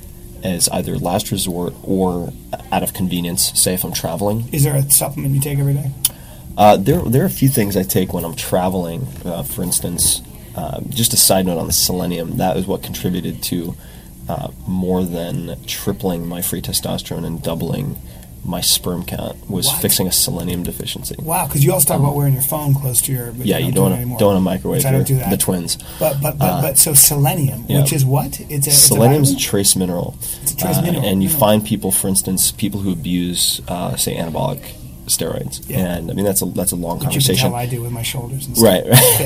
Speaker 4: as either last resort or out of convenience. Say if I'm traveling.
Speaker 3: Is there a supplement you take every day?
Speaker 4: Uh, there, there are a few things I take when I'm traveling. Uh, for instance, uh, just a side note on the selenium. That is what contributed to uh, more than tripling my free testosterone and doubling my sperm count was
Speaker 3: what?
Speaker 4: fixing a selenium deficiency.
Speaker 3: Wow, because you also talk about wearing your phone close to your...
Speaker 4: Yeah, you, you don't want to don't want to microwave
Speaker 3: I don't do that.
Speaker 4: the twins.
Speaker 3: But but but, uh, but so selenium,
Speaker 4: yeah.
Speaker 3: which is what? It's a,
Speaker 4: selenium is
Speaker 3: a
Speaker 4: a trace mineral.
Speaker 3: It's a trace
Speaker 4: uh,
Speaker 3: mineral.
Speaker 4: And you
Speaker 3: mineral.
Speaker 4: find people, for instance, people who abuse, uh, say, anabolic steroids.
Speaker 3: Yeah.
Speaker 4: And I mean that's a that's a long
Speaker 3: Which
Speaker 4: conversation.
Speaker 3: You can tell I do with my shoulders and stuff.
Speaker 4: Right,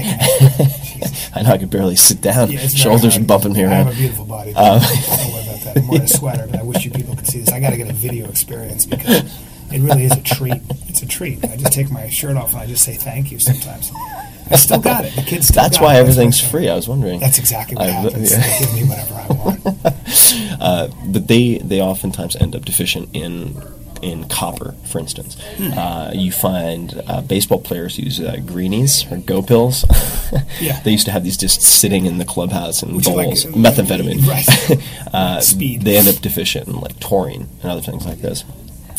Speaker 4: right. I know I could barely sit down.
Speaker 3: Yeah,
Speaker 4: shoulders are bumping me around.
Speaker 3: I have a beautiful body. Um, don't worry about that. I'm wearing a sweater, but I wish you people could see this. I got to get a video experience because it really is a treat. It's a treat. I just take my shirt off and I just say thank you sometimes. I still got it. The kids still
Speaker 4: That's
Speaker 3: got
Speaker 4: why
Speaker 3: it.
Speaker 4: everything's free. I was wondering.
Speaker 3: That's exactly what
Speaker 4: I,
Speaker 3: happens.
Speaker 4: Yeah.
Speaker 3: They give me whatever I want.
Speaker 4: uh, but they they oftentimes end up deficient in in copper, for instance. Hmm. Uh, you find uh, baseball players use uh, greenies or go pills.
Speaker 3: Yeah.
Speaker 4: They used to have these just sitting in the clubhouse in
Speaker 3: Which
Speaker 4: bowls.
Speaker 3: like,
Speaker 4: methamphetamine.
Speaker 3: Right.
Speaker 4: uh,
Speaker 3: Speed.
Speaker 4: They end up deficient in like taurine and other things like this.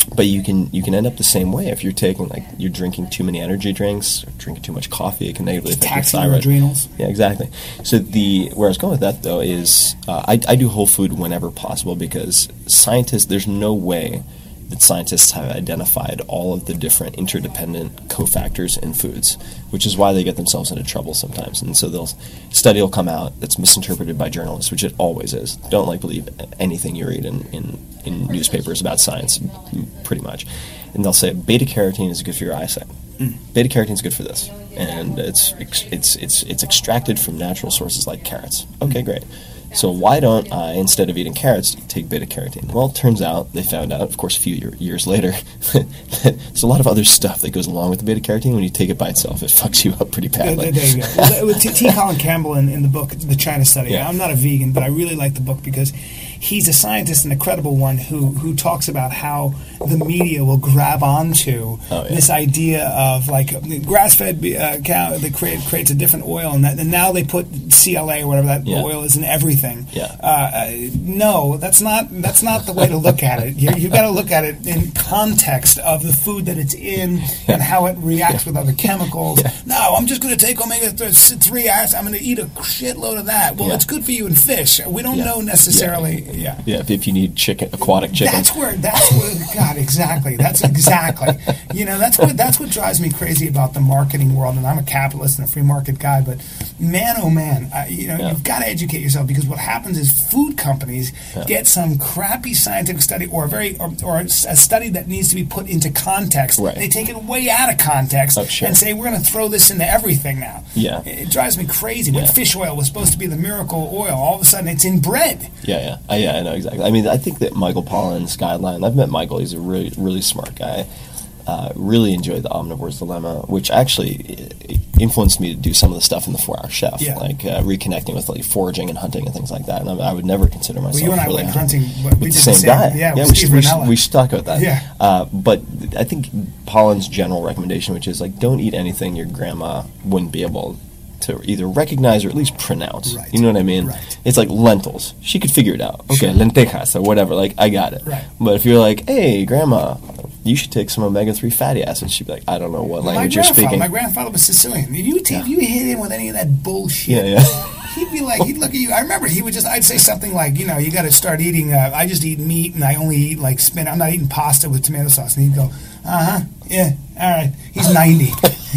Speaker 4: but you can you can end up the same way if you're taking like you're drinking too many energy drinks or drinking too much coffee. It can negatively affect your
Speaker 3: Taxing your
Speaker 4: thyroid.
Speaker 3: adrenals.
Speaker 4: Yeah, exactly. So the where I was going with that though is uh, I, I do whole food whenever possible because scientists there's no way that scientists have identified all of the different interdependent cofactors in foods, which is why they get themselves into trouble sometimes. And so they'll study will come out that's misinterpreted by journalists, which it always is. Don't like believe anything you read in, in, in newspapers about science, pretty much. And they'll say beta carotene is good for your eyesight. Mm. Beta carotene is good for this, and it's it's it's it's extracted from natural sources like carrots. Okay, great. So why don't I, instead of eating carrots, take beta-carotene? Well, it turns out, they found out, of course, a few year, years later, that there's a lot of other stuff that goes along with the beta-carotene. When you take it by itself, it fucks you up pretty badly.
Speaker 3: There, there you go. Well, with T. T. Colin Campbell in, in the book, The China Study,
Speaker 4: Yeah.
Speaker 3: I'm not a vegan, but I really like the book because he's a scientist and a credible one who, who talks about how the media will grab onto
Speaker 4: Oh, yeah.
Speaker 3: this idea of, like, grass-fed uh, cow that create, creates a different oil, and, that, and now they put C L A or whatever that
Speaker 4: Yeah.
Speaker 3: oil is in everything.
Speaker 4: Yeah.
Speaker 3: Uh, no, that's not that's not the way to look at it. You you got to look at it in context of the food that it's in and how it reacts with other chemicals.
Speaker 4: Yeah.
Speaker 3: No, I'm just going to take omega three acid. I'm going to eat a shitload of that. Well,
Speaker 4: Yeah.
Speaker 3: it's good for you in fish. We don't
Speaker 4: Yeah.
Speaker 3: know necessarily. Yeah.
Speaker 4: Yeah, if, if you need chicken, aquatic chicken.
Speaker 3: That's where. That's where. God, exactly. That's exactly. You know, that's what that's what drives me crazy about the marketing world. And I'm a capitalist and a free market guy, but man, oh man, I, you know,
Speaker 4: Yeah.
Speaker 3: you've got to educate yourself because what happens is food companies
Speaker 4: Yeah.
Speaker 3: get some crappy scientific study or a very or, or a study that needs to be put into context.
Speaker 4: Right.
Speaker 3: They take it way out of context
Speaker 4: Oh, sure.
Speaker 3: and say we're going to throw this into everything now.
Speaker 4: Yeah.
Speaker 3: It, it drives me crazy. When
Speaker 4: Yeah.
Speaker 3: fish oil was supposed to be the miracle oil, all of a sudden it's in bread.
Speaker 4: Yeah, yeah, uh, yeah. I know exactly. I mean, I think that Michael Pollan's guideline. I've met Michael. He's a really, really smart guy. Uh, really enjoyed the Omnivore's Dilemma, which actually uh, influenced me to do some of the stuff in the Four Hour Chef,
Speaker 3: Yeah.
Speaker 4: like uh, reconnecting with like foraging and hunting and things like that. And I, I would never consider myself.
Speaker 3: Well, you and I
Speaker 4: really
Speaker 3: went
Speaker 4: a-
Speaker 3: hunting. but We
Speaker 4: with
Speaker 3: did
Speaker 4: the same, guy.
Speaker 3: Yeah,
Speaker 4: yeah
Speaker 3: with
Speaker 4: we,
Speaker 3: Steve
Speaker 4: should, we,
Speaker 3: Rinella.
Speaker 4: should, we should talk about that.
Speaker 3: Yeah.
Speaker 4: Uh, but I think Pollan's general recommendation, which is like, don't eat anything your grandma wouldn't be able to either recognize or at least pronounce.
Speaker 3: Right.
Speaker 4: You know what I mean?
Speaker 3: Right.
Speaker 4: It's like lentils. She could figure it out. Okay,
Speaker 3: Sure.
Speaker 4: lentejas or whatever. Like, I got it.
Speaker 3: Right.
Speaker 4: But if you're like, hey, grandma, you should take some omega three fatty acids, she'd be like, I don't know what
Speaker 3: My
Speaker 4: language you're
Speaker 3: grandfather,
Speaker 4: speaking.
Speaker 3: my grandfather was Sicilian. If you, t- if you hit him with any of that bullshit,
Speaker 4: Yeah, yeah.
Speaker 3: he'd be like, he'd look at you. I remember he would just, I'd say something like, you know, you got to start eating, uh, I just eat meat and I only eat like spinach. I'm not eating pasta with tomato sauce. And he'd go, uh-huh, yeah, all right. He's ninety.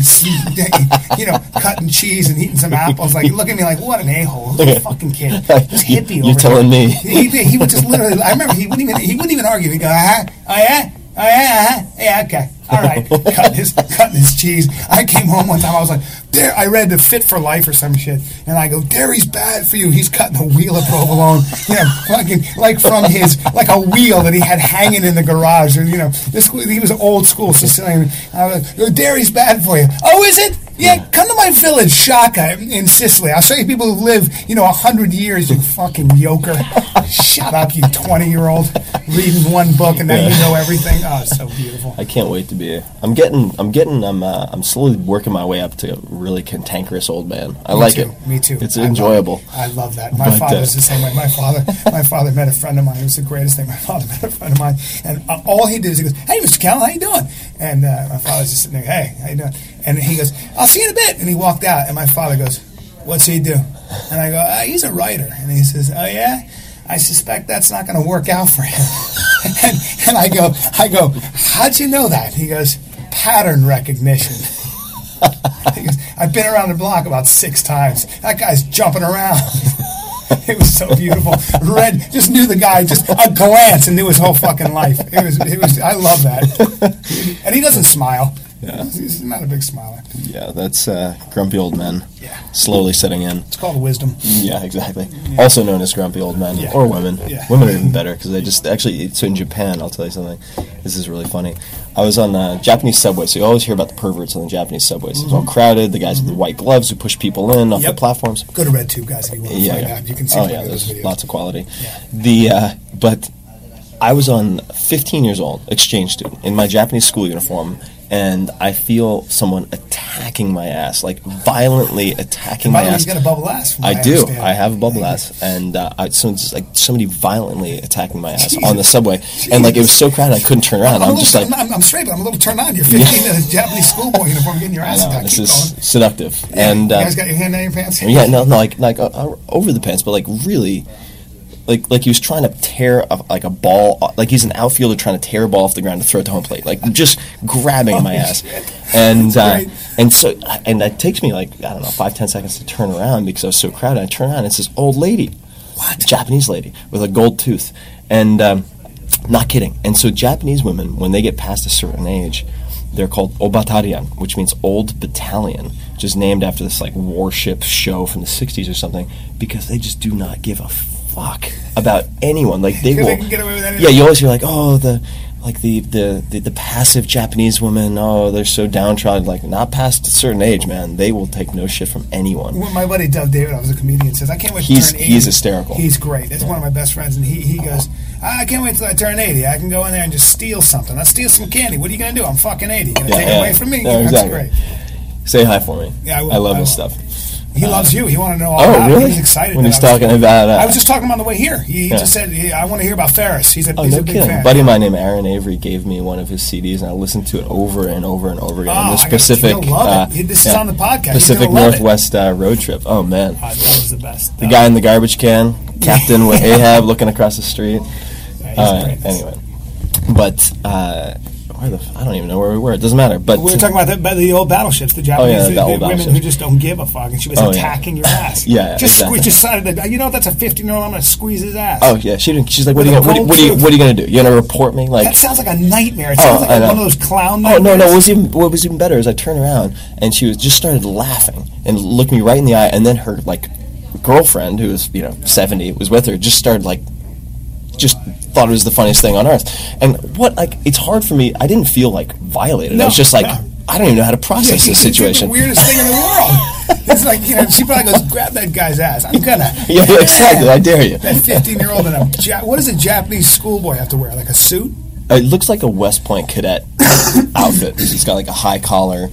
Speaker 3: You know, cutting cheese and eating some apples. Like, look at me like, what an a-hole. What a fucking kid. This hippie
Speaker 4: You're
Speaker 3: over
Speaker 4: telling
Speaker 3: here.
Speaker 4: me.
Speaker 3: He, he would just literally, I remember he wouldn't even, he wouldn't even argue. He'd go, uh-huh, oh yeah? Oh yeah, uh-huh. Yeah, okay. All right. cutting his cutting his cheese. I came home one time, I was like, there I read the Fit for Life or some shit, and I go, dairy's bad for you. He's cutting a wheel of provolone. You know, fucking like from his like a wheel that he had hanging in the garage. Or, you know, this he was old school Sicilian. I was like, dairy's bad for you. Oh, is it? Yeah, come to my village, Shaka, in Sicily. I'll show you people who live, you know, a hundred years, you fucking yoker. Shut up, you twenty-year-old, reading one book and now
Speaker 4: Yeah.
Speaker 3: you know everything. Oh, it's so beautiful.
Speaker 4: I can't wait to be. I'm getting. I'm getting. I'm. Uh, I'm slowly working my way up to a really cantankerous old man. I
Speaker 3: Me
Speaker 4: like
Speaker 3: too,
Speaker 4: it.
Speaker 3: Me too.
Speaker 4: It's
Speaker 3: I love
Speaker 4: enjoyable.
Speaker 3: it. I love that. My
Speaker 4: But,
Speaker 3: father
Speaker 4: uh,
Speaker 3: was the same way. My father, my father met a friend of mine. It was the greatest thing. My father met a friend of mine, and uh, all he did is he goes, "Hey, Mister Callan, how you doing?" And uh, my father's just sitting there, "Hey, how you doing?" And he goes, "I'll see you in a bit." And he walked out, and my father goes, "What's he do?" And I go, uh, "He's a writer." And he says, "Oh yeah." I suspect that's not going to work out for him. and, and I go, I go, how'd you know that? He goes, pattern recognition. He goes, I've been around the block about six times. That guy's jumping around. It was so beautiful. Read, just knew the guy, just a glance, and knew his whole fucking life. It was, it was. I love that. And he doesn't smile.
Speaker 4: Yeah.
Speaker 3: He's not a big smiler.
Speaker 4: Yeah, that's uh, grumpy old men.
Speaker 3: Yeah.
Speaker 4: Slowly setting in.
Speaker 3: It's called wisdom.
Speaker 4: Yeah, exactly. Also known as grumpy old men
Speaker 3: Yeah.
Speaker 4: or women.
Speaker 3: Yeah.
Speaker 4: Women are even better because they just actually. So in Japan, I'll tell you something. This is really funny. I was on uh, Japanese subways, so you always hear about the perverts on the Japanese subways. It's all crowded. The guys with the white gloves who push people in off
Speaker 3: Yep.
Speaker 4: the platforms.
Speaker 3: Go to RedTube, guys, if you want to
Speaker 4: Yeah,
Speaker 3: find
Speaker 4: yeah.
Speaker 3: out. You can see
Speaker 4: oh
Speaker 3: one
Speaker 4: yeah,
Speaker 3: of those
Speaker 4: there's
Speaker 3: videos.
Speaker 4: lots of quality.
Speaker 3: Yeah.
Speaker 4: The uh, but I was on fifteen years old, exchange student, in my Japanese school uniform, and I feel someone attacking my ass, like violently attacking
Speaker 3: By
Speaker 4: my
Speaker 3: the way,
Speaker 4: ass.
Speaker 3: you got a bubble ass. from
Speaker 4: I
Speaker 3: what
Speaker 4: do.
Speaker 3: understand.
Speaker 4: I have a bubble ass, and uh, I, so it's like somebody violently attacking my ass on the subway, and like it was so crowded I couldn't turn around.
Speaker 3: I'm,
Speaker 4: I'm
Speaker 3: a
Speaker 4: just
Speaker 3: little,
Speaker 4: like,
Speaker 3: I'm, I'm straight, but I'm a little turned on. You're fifteen in a Japanese schoolboy uniform getting your
Speaker 4: I
Speaker 3: ass
Speaker 4: know,
Speaker 3: attacked.
Speaker 4: this
Speaker 3: Keep
Speaker 4: is
Speaker 3: going.
Speaker 4: seductive,
Speaker 3: Yeah,
Speaker 4: and
Speaker 3: you
Speaker 4: uh,
Speaker 3: guys got your hand down your pants?
Speaker 4: yeah, no, no, like like uh, uh, over the pants, but like really. Like, like he was trying to tear a, like a ball, like he's an outfielder trying to tear a ball off the ground to throw it to home plate, like just grabbing my ass, and uh, and so and that takes me like I don't know five ten seconds to turn around because I was so crowded. I turn around, and it's this old lady,
Speaker 3: What?
Speaker 4: Japanese lady with a gold tooth, and um, not kidding. And so Japanese women, when they get past a certain age, they're called obatarian, which means old battalion, which is named after this like warship show from the sixties or something, because they just do not give a fuck about anyone. Like they
Speaker 3: They
Speaker 4: will.
Speaker 3: can get away with anything.
Speaker 4: Yeah, you always hear like, oh, the like the, the, the, the passive Japanese women. Oh, they're so downtrodden. Like not past a certain age, man. They will take no shit from anyone.
Speaker 3: When my buddy Dove David, I was a comedian, says, I can't wait to
Speaker 4: He's-
Speaker 3: turn eighty.
Speaker 4: he's hysterical.
Speaker 3: He's great. That's one of my best friends. And he, he goes, I can't wait till I turn eighty. I can go in there and just steal something. I'll steal some candy. What are you going to do? I'm fucking eighty. You're going to
Speaker 4: Yeah,
Speaker 3: take
Speaker 4: yeah.
Speaker 3: it away from me?
Speaker 4: Yeah,
Speaker 3: That's
Speaker 4: exactly.
Speaker 3: great.
Speaker 4: Say hi for me.
Speaker 3: Yeah, I will.
Speaker 4: I love
Speaker 3: I
Speaker 4: his
Speaker 3: will.
Speaker 4: stuff.
Speaker 3: He loves you. He wanted to know all
Speaker 4: Oh,
Speaker 3: about it.
Speaker 4: really?
Speaker 3: He was excited.
Speaker 4: When
Speaker 3: that
Speaker 4: he's
Speaker 3: I was-
Speaker 4: talking about, uh,
Speaker 3: I was just talking about on the way here. He, he
Speaker 4: Yeah.
Speaker 3: just said, I want to hear about Ferris. He's a,
Speaker 4: Oh,
Speaker 3: he's
Speaker 4: no
Speaker 3: a big
Speaker 4: kidding.
Speaker 3: fan.
Speaker 4: A buddy of mine named Aaron Avery gave me one of his C Ds, and I listened to it over and over and over again
Speaker 3: Oh,
Speaker 4: on this
Speaker 3: I gotta-
Speaker 4: Pacific,
Speaker 3: you'll love
Speaker 4: uh,
Speaker 3: it. This is on the podcast. You're
Speaker 4: Pacific
Speaker 3: gonna love it.
Speaker 4: Northwest uh, road trip. Oh man,
Speaker 3: Uh, that was the best.
Speaker 4: the guy in the garbage can, Captain with Ahab looking across the street.
Speaker 3: Yeah, he's
Speaker 4: Uh,
Speaker 3: great.
Speaker 4: anyway, but uh, where the f- I don't even know where we were. It doesn't matter. But
Speaker 3: We were talking about the, about the old battleships, the Japanese
Speaker 4: yeah, the
Speaker 3: the,
Speaker 4: old
Speaker 3: the women
Speaker 4: battleships.
Speaker 3: who just don't give a fuck, and she was
Speaker 4: Oh, yeah.
Speaker 3: attacking your ass.
Speaker 4: Yeah,
Speaker 3: just
Speaker 4: exactly.
Speaker 3: sque- just decided that you know what, that's a fifteen-year-old. I'm going to squeeze his ass.
Speaker 4: oh yeah, she didn't. She's like, what are
Speaker 3: With
Speaker 4: you
Speaker 3: a
Speaker 4: gonna, what,
Speaker 3: gold
Speaker 4: what are you
Speaker 3: tooth.
Speaker 4: what are you gonna do? You gonna report me? Like
Speaker 3: That sounds like a nightmare. It
Speaker 4: Oh,
Speaker 3: sounds like
Speaker 4: I
Speaker 3: a,
Speaker 4: know.
Speaker 3: one of those clown
Speaker 4: Oh no,
Speaker 3: nightmares.
Speaker 4: no! What was even what was even better is I turned around and she was just started laughing and looked me right in the eye, and then her like girlfriend, who was you know seventy, was with her, just started like just thought it was the funniest thing on earth. And what like it's hard for me. I didn't feel like violated.
Speaker 3: No,
Speaker 4: I was just like
Speaker 3: no.
Speaker 4: I don't even know how to process
Speaker 3: Yeah,
Speaker 4: this
Speaker 3: it's
Speaker 4: situation.
Speaker 3: the weirdest thing in the world. It's like, you know, she probably goes, grab that guy's ass. I'm gonna.
Speaker 4: Yeah, yeah, exactly. I dare you.
Speaker 3: That fifteen-year-old in a ja- what does a Japanese schoolboy have to wear? Like a suit?
Speaker 4: It looks like a West Point cadet outfit. He's got like a high collar,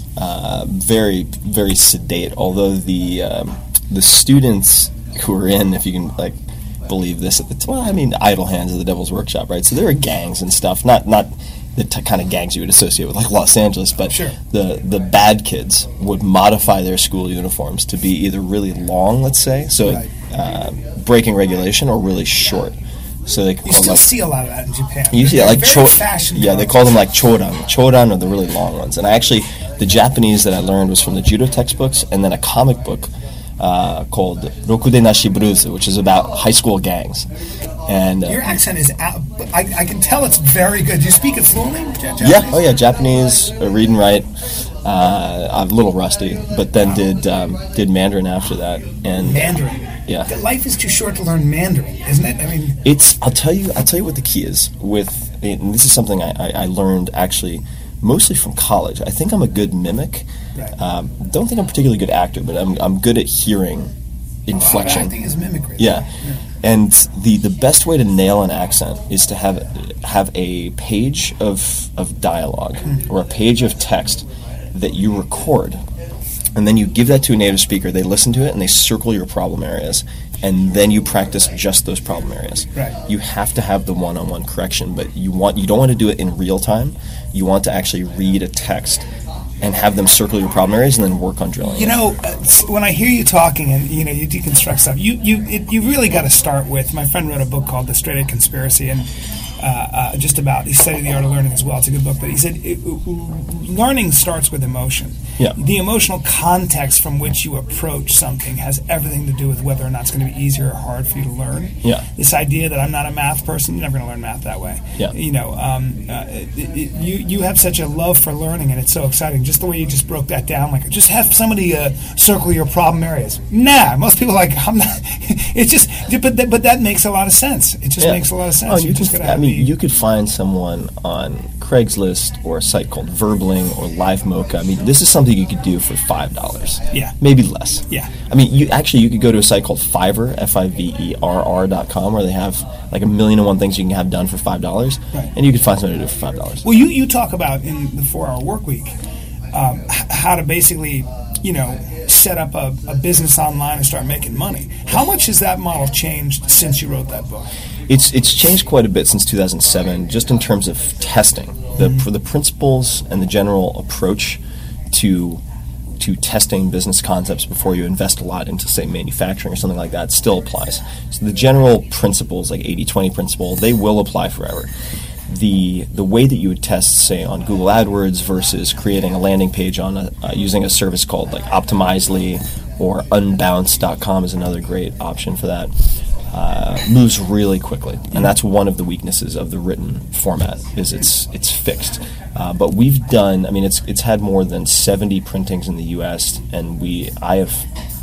Speaker 4: uh, very very sedate. Although the um, the students who were in, if you can like believe this at the time, well, I mean, idle hands of the Devil's Workshop, right? So there were gangs and stuff, not not the t- kind of gangs you would associate with like Los Angeles, but
Speaker 3: Sure.
Speaker 4: the the bad kids would modify their school uniforms to be either really long, let's say, so
Speaker 3: Right.
Speaker 4: uh, breaking regulation, or really short. So they could
Speaker 3: You
Speaker 4: call them,
Speaker 3: still
Speaker 4: like,
Speaker 3: see a lot of that in Japan.
Speaker 4: you see,
Speaker 3: They're
Speaker 4: like
Speaker 3: very
Speaker 4: cho-
Speaker 3: fashion
Speaker 4: yeah, they
Speaker 3: conscious.
Speaker 4: call them like chodan. Chodan are the really long ones. And I actually, the Japanese that I learned was from the judo textbooks, and then a comic book uh, called Rokude Nashi Bruzu, which is about high school gangs. And uh,
Speaker 3: Your accent is out. I, I can tell it's very good. Do you speak it fluently? Ja-
Speaker 4: yeah,
Speaker 3: Japanese?
Speaker 4: oh yeah, Japanese, uh, read and write. Uh, I'm a little rusty, but then did um, did Mandarin after that. And
Speaker 3: Mandarin.
Speaker 4: Yeah.
Speaker 3: The life is too short to learn Mandarin, isn't it? I mean,
Speaker 4: It's. I'll tell you. I'll tell you what the key is with. And this is something I, I, I learned actually mostly from college. I think I'm a good mimic.
Speaker 3: Right.
Speaker 4: Um, don't think I'm a particularly good actor, but I'm I'm good at hearing inflection.
Speaker 3: acting is mimicry.
Speaker 4: Yeah. And the, the best way to nail an accent is to have have a page of of dialogue or a page of text that you record, and then you give that to a native speaker. They listen to it and they circle your problem areas, and then you practice just those problem areas.
Speaker 3: Right.
Speaker 4: You have to have the one-on-one correction, but you want you don't want to do it in real time. You want to actually read a text and have them circle your problem areas and then work on drilling.
Speaker 3: You
Speaker 4: it.
Speaker 3: know, uh, when I hear you talking and you know you deconstruct stuff, you you it, you really got to start with. My friend wrote a book called The Straight A Conspiracy, and uh, uh, just about he studied the art of learning as well. It's a good book, but he said it, learning starts with emotion.
Speaker 4: Yeah.
Speaker 3: The emotional context from which you approach something has everything to do with whether or not it's going to be easier or hard for you to learn.
Speaker 4: Yeah.
Speaker 3: This idea that I'm not a math person, you're never going to learn math that way.
Speaker 4: Yeah.
Speaker 3: You know, um, uh, it, it, you you have such a love for learning, and it's so exciting. Just the way you just broke that down, like just have somebody uh, circle your problem areas. Nah, most people are like I'm not. It's just, but that, but that makes a lot of sense. It just
Speaker 4: Yeah.
Speaker 3: makes a lot of sense.
Speaker 4: Oh,
Speaker 3: you
Speaker 4: you
Speaker 3: just
Speaker 4: can,
Speaker 3: gotta
Speaker 4: I
Speaker 3: have
Speaker 4: mean, you could find someone on Craigslist or a site called Verbling or Live Mocha. I mean, this is something you could do for five dollars.
Speaker 3: Yeah.
Speaker 4: Maybe less.
Speaker 3: Yeah.
Speaker 4: I mean, you actually, you could go to a site called Fiverr, F I V E R R dot com, where they have like a million and one things you can have done for five dollars.
Speaker 3: Right.
Speaker 4: And you could find something to do for five dollars.
Speaker 3: Well, you, you talk about in the four-hour work week um, h- how to basically, you know, set up a, a business online and start making money. How much has that model changed since you wrote that book?
Speaker 4: It's it's changed quite a bit since two thousand seven, just in terms of testing. The
Speaker 3: Mm-hmm.
Speaker 4: for the principles and the general approach to to testing business concepts before you invest a lot into, say, manufacturing or something like that still applies. So the general principles, like eighty twenty principle, they will apply forever. The the way that you would test, say, on Google AdWords versus creating a landing page on a, uh, using a service called like Optimizely or Unbounce dot com is another great option for that. Uh, moves really quickly, and that's one of the weaknesses of the written format. Is it's it's fixed, uh, but we've done. I mean, it's it's had more than seventy printings in the U S, and we I have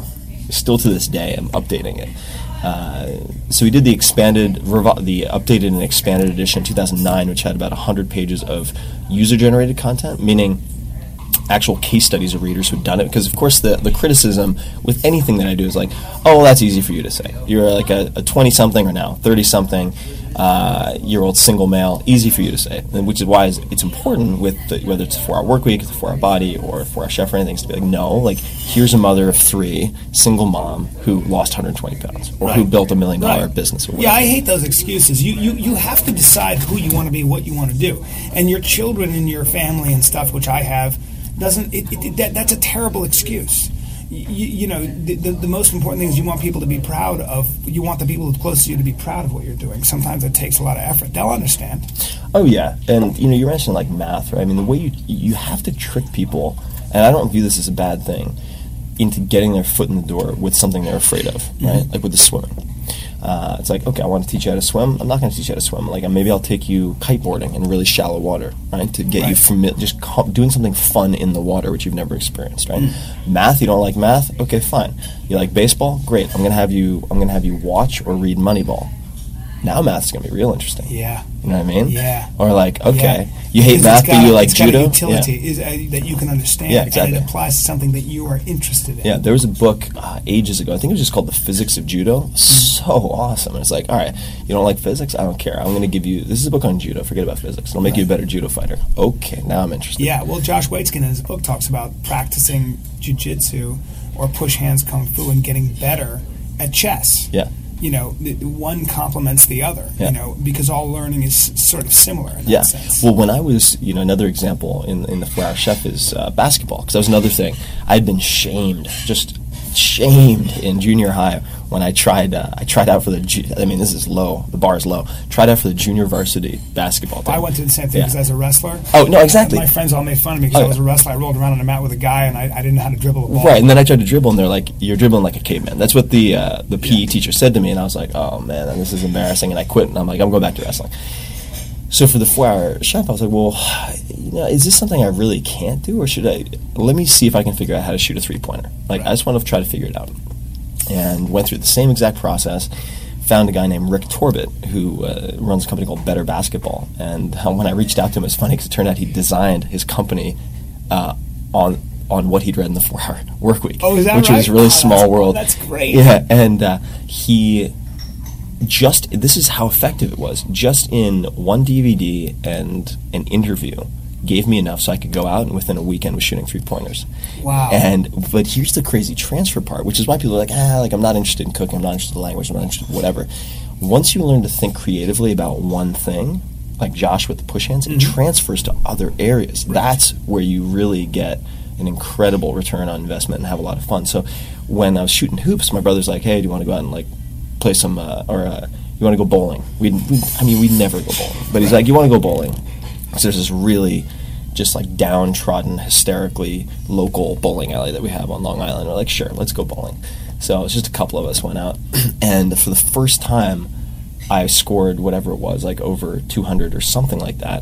Speaker 4: still to this day am updating it. Uh, so we did the expanded, revo- the updated and expanded edition in two thousand nine, which had about one hundred pages of user-generated content, meaning actual case studies of readers who've done it. Because, of course, the, the criticism with anything that I do is like, oh, well, that's easy for you to say. You're like a, a twenty-something or now thirty-something uh, year old single male, easy for you to say. And which is why it's important with the, whether it's a four-hour work week, it's a four-hour body, or a four-hour chef or anything, is to be like, no, like, here's a mother of three, single mom, who lost one hundred twenty pounds, or
Speaker 3: Right.
Speaker 4: who built a million-dollar
Speaker 3: Right.
Speaker 4: business. Or
Speaker 3: Yeah,
Speaker 4: whatever.
Speaker 3: I hate those excuses. You, you you have to decide who you want to be, what you want to do, and your children and your family and stuff, which I have, doesn't. It, it, that, that's a terrible excuse. You, you know, the, the, the most important thing is you want people to be proud of. You want the people close to you to be proud of what you're doing. Sometimes it takes a lot of effort. They'll understand.
Speaker 4: Oh yeah, and you know, you mentioned like math, right? I mean, the way you you have to trick people, and I don't view this as a bad thing, into getting their foot in the door with something they're afraid of, right? Like with the swimming. Uh, it's like, okay, I want to teach you how to swim. I'm not going to teach you how to swim. Like, maybe I'll take you kiteboarding in really shallow water, right? To get you
Speaker 3: Right.
Speaker 4: familiar, just co- doing something fun in the water, which you've never experienced, right? Math, you don't like math? Okay, fine. You like baseball? Great. I'm going to have you. I'm going to have you watch or read Moneyball. Now math's going to be real interesting.
Speaker 3: Yeah.
Speaker 4: You know what I mean?
Speaker 3: Yeah.
Speaker 4: Or like, okay,
Speaker 3: Yeah.
Speaker 4: you hate
Speaker 3: Because
Speaker 4: math,
Speaker 3: it's
Speaker 4: but
Speaker 3: got
Speaker 4: you
Speaker 3: a-
Speaker 4: like
Speaker 3: it's got
Speaker 4: judo.
Speaker 3: a utility
Speaker 4: Yeah.
Speaker 3: is, uh, that you can understand,
Speaker 4: Yeah, exactly.
Speaker 3: and it applies to something that you are interested in.
Speaker 4: Yeah, there was a book uh, ages ago. I think it was just called The Physics of Judo. So awesome. And it's like, all right, you don't like physics? I don't care. I'm going to give you. This is a book on judo. Forget about physics. It'll make you a better judo fighter. Okay, now I'm interested.
Speaker 3: Yeah, well, Josh Waitzkin in his book talks about practicing jiu-jitsu or push hands kung fu and getting better at chess.
Speaker 4: Yeah.
Speaker 3: You know, the, one complements the other,
Speaker 4: Yeah.
Speaker 3: you know, because all learning is sort of similar in that
Speaker 4: Yeah.
Speaker 3: sense.
Speaker 4: Well, when I was, you know, another example in in the four-hour chef is uh, basketball, because that was another thing. I'd been shamed, just shamed in junior high when I tried. Uh, I tried out for the. Ju- I mean, this is low. The bar is low. Tried out for the junior varsity basketball team.
Speaker 3: I went through the same thing
Speaker 4: Yeah.
Speaker 3: because as a wrestler.
Speaker 4: Oh, no, exactly.
Speaker 3: My friends all made fun of me because
Speaker 4: Oh,
Speaker 3: I was a
Speaker 4: yeah.
Speaker 3: wrestler. I rolled around on a mat with a guy and I, I didn't know how to dribble a ball.
Speaker 4: Right, and then I tried to dribble, and they're like, "You're dribbling like a caveman." That's what the uh, the P E teacher said to me, and I was like, "Oh man, this is embarrassing," and I quit. And I'm like, "I'm going back to wrestling." So for the four-hour chef, I was like, "Well, you know, is this something I really can't do, or should I? Let me see if I can figure out how to shoot a three-pointer. Like, I just want to try to figure it out." And went through the same exact process. Found a guy named Rick Torbett who uh, runs a company called Better Basketball, and uh, when I reached out to him, it's funny because it turned out he designed his company uh, on on what he'd read in the four-hour work week,
Speaker 3: Oh, is that
Speaker 4: which
Speaker 3: right?
Speaker 4: was really
Speaker 3: Oh,
Speaker 4: small
Speaker 3: that's-
Speaker 4: world.
Speaker 3: that's great.
Speaker 4: Yeah, and uh, he just this is how effective it was. Just in one D V D and an interview, gave me enough so I could go out and within a weekend was shooting three pointers.
Speaker 3: Wow.
Speaker 4: And but here's the crazy transfer part, which is why people are like, ah, like I'm not interested in cooking, I'm not interested in language, I'm not interested in whatever. Once you learn to think creatively about one thing, like Josh with the push hands, it transfers to other areas. That's where you really get an incredible return on investment and have a lot of fun. So when I was shooting hoops, my brother's like, hey, do you want to go out and like play some, uh, or uh, you want to go bowling? We'd, we, I mean, we'd never go bowling. But he's like, you want to go bowling? So there's this really just like downtrodden, hysterically local bowling alley that we have on Long Island. We're like, sure, let's go bowling. So it's just a couple of us went out. And for the first time, I scored whatever it was, like over two hundred or something like that.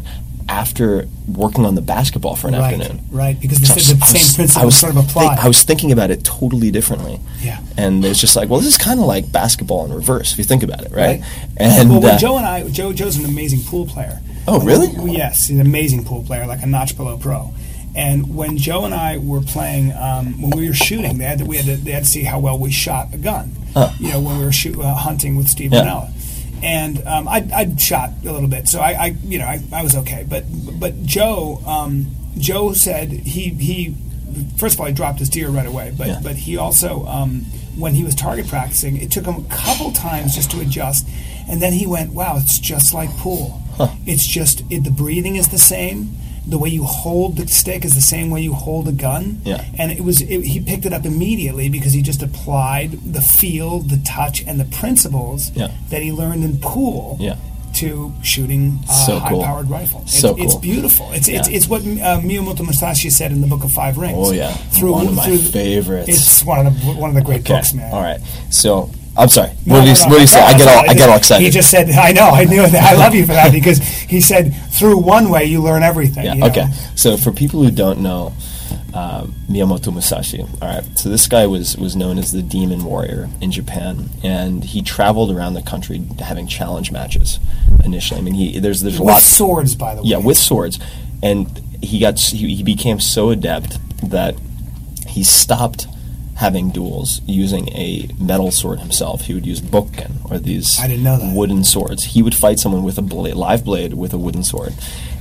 Speaker 4: after working on the basketball for an
Speaker 3: right,
Speaker 4: afternoon.
Speaker 3: Right, because the,
Speaker 4: So I was-
Speaker 3: the
Speaker 4: I
Speaker 3: same
Speaker 4: was-
Speaker 3: principles
Speaker 4: I was
Speaker 3: sort of apply.
Speaker 4: think- I was thinking about it totally differently.
Speaker 3: Yeah.
Speaker 4: And it's just like, well, this is kind of like basketball in reverse, if you think about it, right?
Speaker 3: Right.
Speaker 4: And
Speaker 3: well, when
Speaker 4: uh,
Speaker 3: Joe and I, Joe, Joe's an amazing pool player.
Speaker 4: Oh, really?
Speaker 3: Well, yes, he's an amazing pool player, like a notch below pro. And when Joe and I were playing, um, when we were shooting, they had to, we had to, they had to see how well we shot a gun.
Speaker 4: Huh.
Speaker 3: You know, when we were shoot, uh, hunting with Steve
Speaker 4: Yeah.
Speaker 3: Manella. And um, I I shot a little bit, so I, I you know I, I was okay. But but Joe um, Joe said he he first of all he dropped his deer right away. But
Speaker 4: Yeah.
Speaker 3: but he also um, when he was target practicing, it took him a couple times just to adjust, and then he went, wow, it's just like pool.
Speaker 4: Huh.
Speaker 3: It's just it, the breathing is the same. The way you hold the stick is the same way you hold a gun.
Speaker 4: Yeah.
Speaker 3: And it was it, he picked it up immediately because he just applied the feel, the touch, and the principles
Speaker 4: Yeah.
Speaker 3: that he learned in pool
Speaker 4: Yeah.
Speaker 3: to shooting a
Speaker 4: So cool.
Speaker 3: high-powered rifle. It's,
Speaker 4: So
Speaker 3: it's
Speaker 4: cool.
Speaker 3: beautiful. It's it's,
Speaker 4: Yeah.
Speaker 3: it's what uh, Miyamoto Musashi said in the Book of Five Rings.
Speaker 4: Oh, yeah.
Speaker 3: Through,
Speaker 4: One of my
Speaker 3: through-
Speaker 4: favorites.
Speaker 3: It's one of the one of the great
Speaker 4: okay.
Speaker 3: books, man.
Speaker 4: All right. So, I'm sorry.
Speaker 3: No,
Speaker 4: what do you,
Speaker 3: no, no,
Speaker 4: what do you say?
Speaker 3: no,
Speaker 4: I get
Speaker 3: no,
Speaker 4: all I
Speaker 3: just-
Speaker 4: get all excited.
Speaker 3: He just said, "I know, I knew that. I love you for that," because he said, "Through one way, you learn everything."
Speaker 4: Yeah.
Speaker 3: you know?
Speaker 4: Okay. So for people who don't know um, Miyamoto Musashi, all right. So this guy was was known as the Demon Warrior in Japan, and he traveled around the country having challenge matches. Initially, I mean, he there's there's a
Speaker 3: With
Speaker 4: lot.
Speaker 3: swords, by the way.
Speaker 4: Yeah, with swords, and he got he, he became so adept that he stopped having duels using a metal sword himself. He would use bokken, or these
Speaker 3: I didn't know that.
Speaker 4: wooden swords. He would fight someone with a blade, live blade with a wooden sword.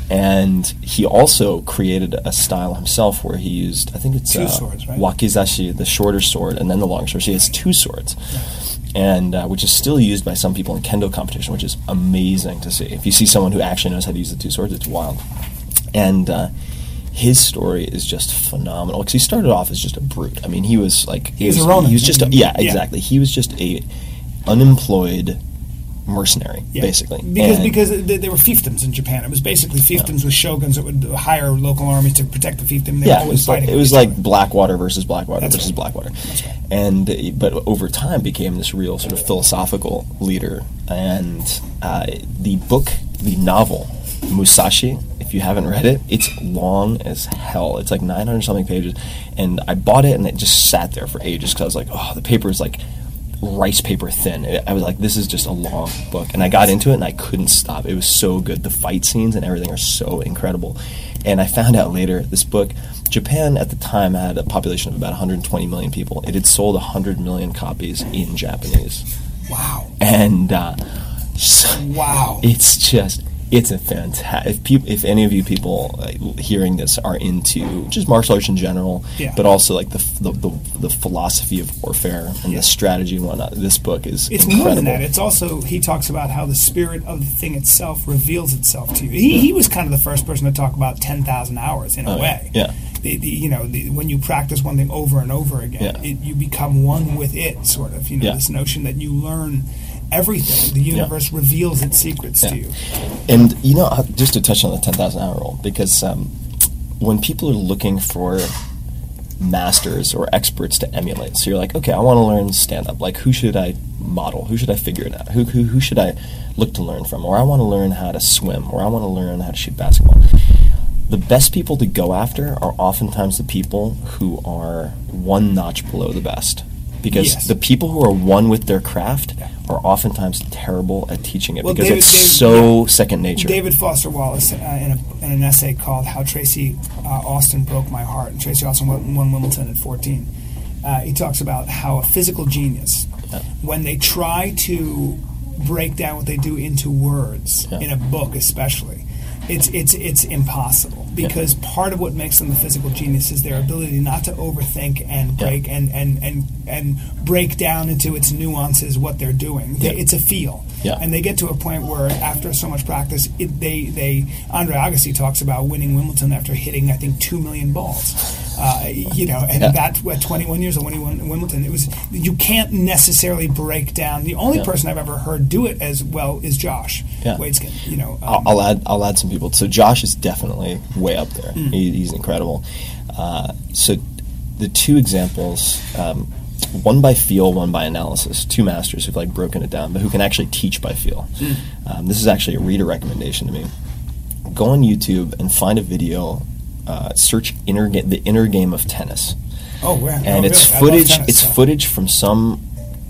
Speaker 4: And he also created a style himself where he used, I think it's
Speaker 3: Two
Speaker 4: uh,
Speaker 3: swords, right?
Speaker 4: wakizashi, the shorter sword, and then the long sword. So he has two swords, and uh, which is still used by some people in kendo competition, which is amazing to see. If you see someone who actually knows how to use the two swords, it's wild. And uh, his story is just phenomenal because he started off as just a brute. I mean, he was like
Speaker 3: He was a Ronin.
Speaker 4: He was just a, yeah,
Speaker 3: Yeah.
Speaker 4: exactly. He was just a unemployed mercenary,
Speaker 3: Yeah.
Speaker 4: basically.
Speaker 3: Because
Speaker 4: And-
Speaker 3: because th- there were fiefdoms in Japan. It was basically fiefdoms with shoguns that would hire local armies to protect the fiefdom. They were
Speaker 4: yeah, it
Speaker 3: always
Speaker 4: was like,
Speaker 3: fighting.
Speaker 4: it
Speaker 3: with
Speaker 4: was
Speaker 3: each
Speaker 4: like
Speaker 3: other.
Speaker 4: Blackwater versus Blackwater
Speaker 3: That's
Speaker 4: versus
Speaker 3: right.
Speaker 4: Blackwater,
Speaker 3: That's right.
Speaker 4: and uh, but over time became this real sort of philosophical leader. And uh, the book, the novel Musashi, if you haven't read it, it's long as hell. It's like nine hundred something pages, and I bought it and it just sat there for ages because I was like, oh, the paper is like rice paper thin. It, I was like, this is just a long book, and I got into it and I couldn't stop. It was so good. The fight scenes and everything are so incredible. And I found out later, this book, Japan at the time had a population of about one hundred twenty million people. It had sold one hundred million copies in Japanese.
Speaker 3: Wow.
Speaker 4: And uh, so
Speaker 3: Wow.
Speaker 4: it's just, it's a fantastic. If, peop- if any of you people uh, hearing this are into just martial arts in general,
Speaker 3: Yeah.
Speaker 4: but also like the, f- the the the philosophy of warfare and
Speaker 3: Yeah.
Speaker 4: the strategy and whatnot, this book is
Speaker 3: It's
Speaker 4: incredible.
Speaker 3: more than that. It's also, he talks about how the spirit of the thing itself reveals itself to you. He, he was kind of the first person to talk about ten thousand hours in a
Speaker 4: Oh, yeah.
Speaker 3: way.
Speaker 4: Yeah.
Speaker 3: The, the, you know, the, when you practice one thing over and over again,
Speaker 4: Yeah.
Speaker 3: it, you become one with it, sort of. You know,
Speaker 4: Yeah.
Speaker 3: this notion that you learn everything. The universe reveals its secrets
Speaker 4: Yeah.
Speaker 3: to you.
Speaker 4: And you know, uh, just to touch on the ten thousand hour rule, because um, when people are looking for masters or experts to emulate, so you're like, okay, I want to learn stand up. Like, who should I model? Who should I figure it out? Who, who who should I look to learn from? Or I want to learn how to swim. Or I want to learn how to shoot basketball. The best people to go after are oftentimes the people who are one notch below the best. Because
Speaker 3: Yes.
Speaker 4: the people who are one with their craft are oftentimes terrible at teaching it
Speaker 3: Well,
Speaker 4: because
Speaker 3: David-
Speaker 4: it's
Speaker 3: David-
Speaker 4: so second nature.
Speaker 3: David Foster Wallace, uh, in, a, in an essay called "How Tracy uh, Austin Broke My Heart," and Tracy Austin won, won Wimbledon at fourteen. Uh, he talks about how a physical genius,
Speaker 4: Yeah.
Speaker 3: when they try to break down what they do into words
Speaker 4: Yeah.
Speaker 3: in a book, especially, it's it's it's impossible because part of what makes them a physical genius is their ability not to overthink and break and, and, and and break down into its nuances what they're doing. They-
Speaker 4: Yeah.
Speaker 3: It's a feel.
Speaker 4: Yeah.
Speaker 3: And they get to a point where after so much practice, it, they they Andre Agassi talks about winning Wimbledon after hitting I think two million balls. Uh, you know, and
Speaker 4: Yeah.
Speaker 3: that at twenty-one years old when he won Wimbledon, it was you can't necessarily break down. The only
Speaker 4: Yeah.
Speaker 3: person I've ever heard do it as well is Josh
Speaker 4: Yeah.
Speaker 3: Waitzkin. You know,
Speaker 4: I'll,
Speaker 3: um,
Speaker 4: I'll add I'll add some people. So Josh is definitely way up there.
Speaker 3: Mm.
Speaker 4: He, he's incredible. Uh, so the two examples, um, one by feel, one by analysis. Two masters who've like broken it down, but who can actually teach by feel.
Speaker 3: Mm.
Speaker 4: Um, this is actually a reader recommendation to me. go on YouTube and find a video, uh, search inner ga- the inner game of tennis.
Speaker 3: Oh, where?
Speaker 4: And
Speaker 3: oh,
Speaker 4: it's
Speaker 3: really?
Speaker 4: footage.
Speaker 3: Tennis,
Speaker 4: it's
Speaker 3: so.
Speaker 4: footage from some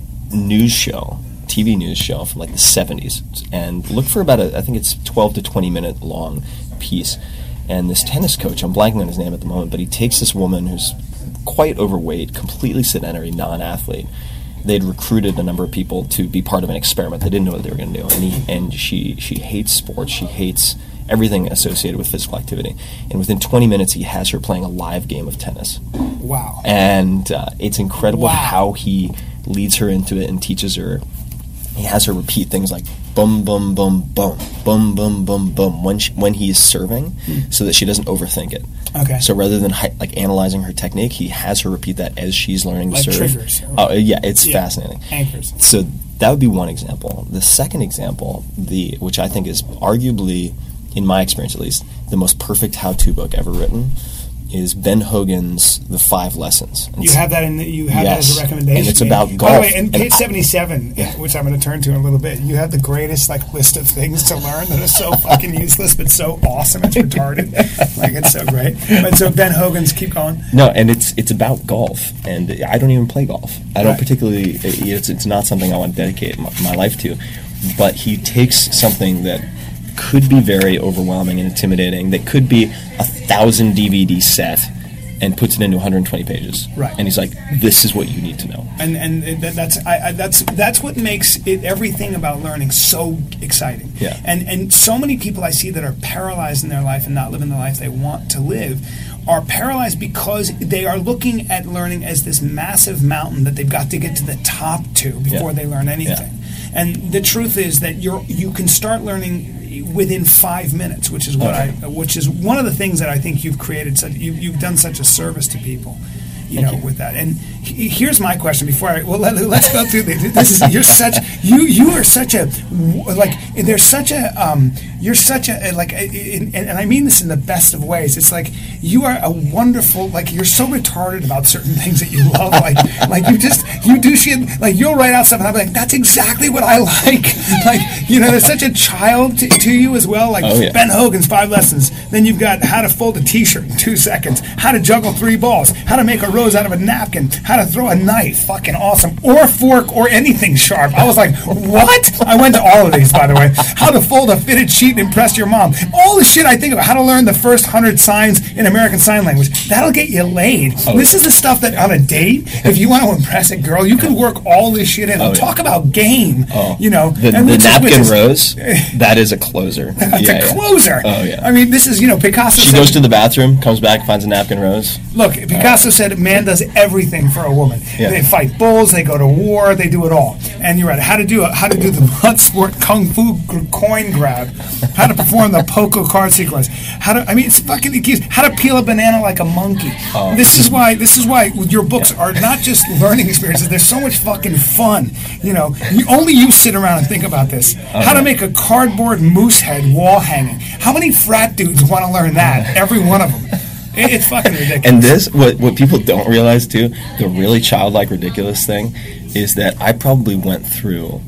Speaker 4: news show, T V news show from like the seventies. And look for about a, I think it's twelve to twenty minute long piece. And this tennis coach, I'm blanking on his name at the moment, but he takes this woman who's quite overweight, completely sedentary, non-athlete. They'd recruited a number of people to be part of an experiment. They didn't know what they were going to do, and he, and she she hates sports. She hates everything associated with physical activity. And within twenty minutes, he has her playing a live game of tennis.
Speaker 3: Wow!
Speaker 4: And uh, it's incredible
Speaker 3: Wow.
Speaker 4: how he leads her into it and teaches her. He has her repeat things like bum bum bum bum bum bum bum bum when she, when he is serving,
Speaker 3: Hmm.
Speaker 4: so that she doesn't overthink it.
Speaker 3: Okay.
Speaker 4: So rather than hi- like analyzing her technique, he has her repeat that as she's learning
Speaker 3: Like
Speaker 4: to serve.
Speaker 3: triggers.
Speaker 4: Oh yeah, it's
Speaker 3: Yeah.
Speaker 4: fascinating.
Speaker 3: Anchors.
Speaker 4: So that would be one example. The second example, the which I think is arguably, in my experience at least, the most perfect how-to book ever written, is Ben Hogan's The Five Lessons. And
Speaker 3: You have that in the, you have
Speaker 4: Yes.
Speaker 3: that as a recommendation.
Speaker 4: And it's about
Speaker 3: By the
Speaker 4: golf.
Speaker 3: way, in
Speaker 4: And
Speaker 3: page
Speaker 4: I-
Speaker 3: seventy-seven, which I'm going to turn to in a little bit, you have the greatest like list of things to learn that are so fucking useless but so awesome. It's retarded. Like it's so great. But so Ben Hogan's, keep going.
Speaker 4: No, and it's it's about golf, and I don't even play golf. I don't
Speaker 3: Right.
Speaker 4: particularly. It's it's not something I want to dedicate my, my life to. But he takes something that could be very overwhelming and intimidating, that could be a thousand D V D set, and puts it into one hundred twenty pages.
Speaker 3: Right.
Speaker 4: And he's like, "This is what you need to know."
Speaker 3: And and it- that- that's I, I, that's that's what makes it everything about learning so exciting.
Speaker 4: Yeah.
Speaker 3: And and so many people I see that are paralyzed in their life and not living the life they want to live are paralyzed because they are looking at learning as this massive mountain that they've got to get to the top to before
Speaker 4: Yeah.
Speaker 3: they learn anything. And the truth is that you're you can start learning within five minutes, which is what
Speaker 4: Okay.
Speaker 3: I which is one of the things that I think you've created. Such you, you've done such a service to people. You know,
Speaker 4: Thank you.
Speaker 3: with that. And he- here's my question before I, well, let, let's go through this. This is, you're such, you, you are such a, like, there's such a, um, you're such a, like, and, and I mean this in the best of ways. It's like, you are a wonderful, like, you're so retarded about certain things that you love. Like, like you just, you do shit, like, you'll write out stuff and I'll be like, that's exactly what I like. Like, you know, there's such a child to, to you as well. Like,
Speaker 4: Oh, yeah.
Speaker 3: Ben Hogan's Five Lessons. Then you've got how to fold a t-shirt in two seconds, how to juggle three balls, how to make a rose out of a napkin, how to throw a knife, fucking awesome, or a fork or anything sharp. I was like, what? I went to all of these, by the way. How to fold a fitted sheet and impress your mom. All the shit I think about. How to learn the first hundred signs in American Sign Language. That'll get you laid.
Speaker 4: Oh,
Speaker 3: this
Speaker 4: yeah.
Speaker 3: is the stuff that on a date, if you want to impress a girl, you can work all this shit in.
Speaker 4: Oh, yeah.
Speaker 3: Talk about game.
Speaker 4: Oh.
Speaker 3: You know,
Speaker 4: The,
Speaker 3: and
Speaker 4: the
Speaker 3: which is- which
Speaker 4: napkin
Speaker 3: is-
Speaker 4: rose, that is a closer.
Speaker 3: It's
Speaker 4: Yeah,
Speaker 3: a
Speaker 4: yeah.
Speaker 3: closer.
Speaker 4: Oh, yeah.
Speaker 3: I mean, this is, you know, Picasso
Speaker 4: She
Speaker 3: said,
Speaker 4: goes to the bathroom, comes back, finds a napkin rose.
Speaker 3: look, Picasso said man does everything for a woman.
Speaker 4: Yeah.
Speaker 3: They fight bulls, they go to war, they do it all. And you're right. How to do a, how to do the blood sport kung fu gr- coin grab, how to perform the poker card sequence, how to I mean it's fucking the keys. How to peel a banana like a monkey.
Speaker 4: Oh.
Speaker 3: This is why this is why your books are not just learning experiences. They're so much fucking fun. You know, you, only you sit around and think about this. How to make a cardboard moose head wall hanging. How many frat dudes want to learn that? Every one of them. It, it's fucking ridiculous.
Speaker 4: And this, what what people don't realize too, the really childlike, ridiculous thing, is that I probably went through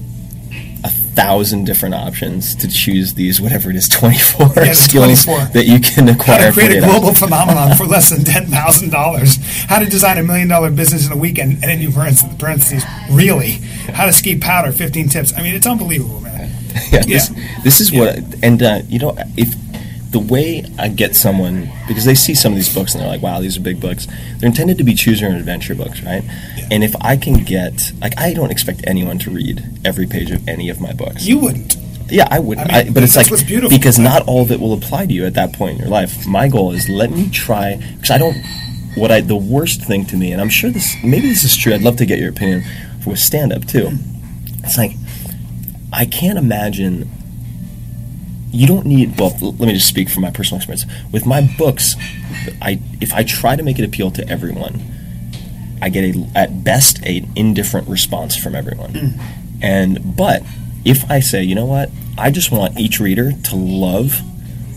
Speaker 4: a thousand different options to choose these, whatever it is, twenty-four
Speaker 3: Yeah, the
Speaker 4: skills
Speaker 3: twenty-four.
Speaker 4: that you can
Speaker 3: How
Speaker 4: acquire.
Speaker 3: to create a
Speaker 4: forty-eight hours.
Speaker 3: global phenomenon for less than ten thousand dollars. How to design a million dollar business in a weekend, and then you parentheses, parentheses really. How to ski powder, fifteen tips. I mean, it's unbelievable, man.
Speaker 4: Yeah, this,
Speaker 3: Yeah.
Speaker 4: this is what, and uh, you know, if the way I get someone, because they see some of these books and they're like, wow, these are big books. They're intended to be choose your own adventure books, right?
Speaker 3: Yeah.
Speaker 4: And if I can get, like, I don't expect anyone to read every page of any of my books.
Speaker 3: You wouldn't.
Speaker 4: Yeah, I would,
Speaker 3: I mean,
Speaker 4: I but it's
Speaker 3: that's
Speaker 4: like
Speaker 3: what's beautiful.
Speaker 4: because not all of it will apply to you at that point in your life. My goal is let me try, because I don't. What I the worst thing to me, and I'm sure this maybe this is true. I'd love to get your opinion with stand up too. It's like I can't imagine. You don't need. Well, l- let me just speak from my personal experience with my books. I if I try to make it appeal to everyone, I get a at best an indifferent response from everyone.
Speaker 3: Mm.
Speaker 4: And but if I say, you know what, I just want each reader to love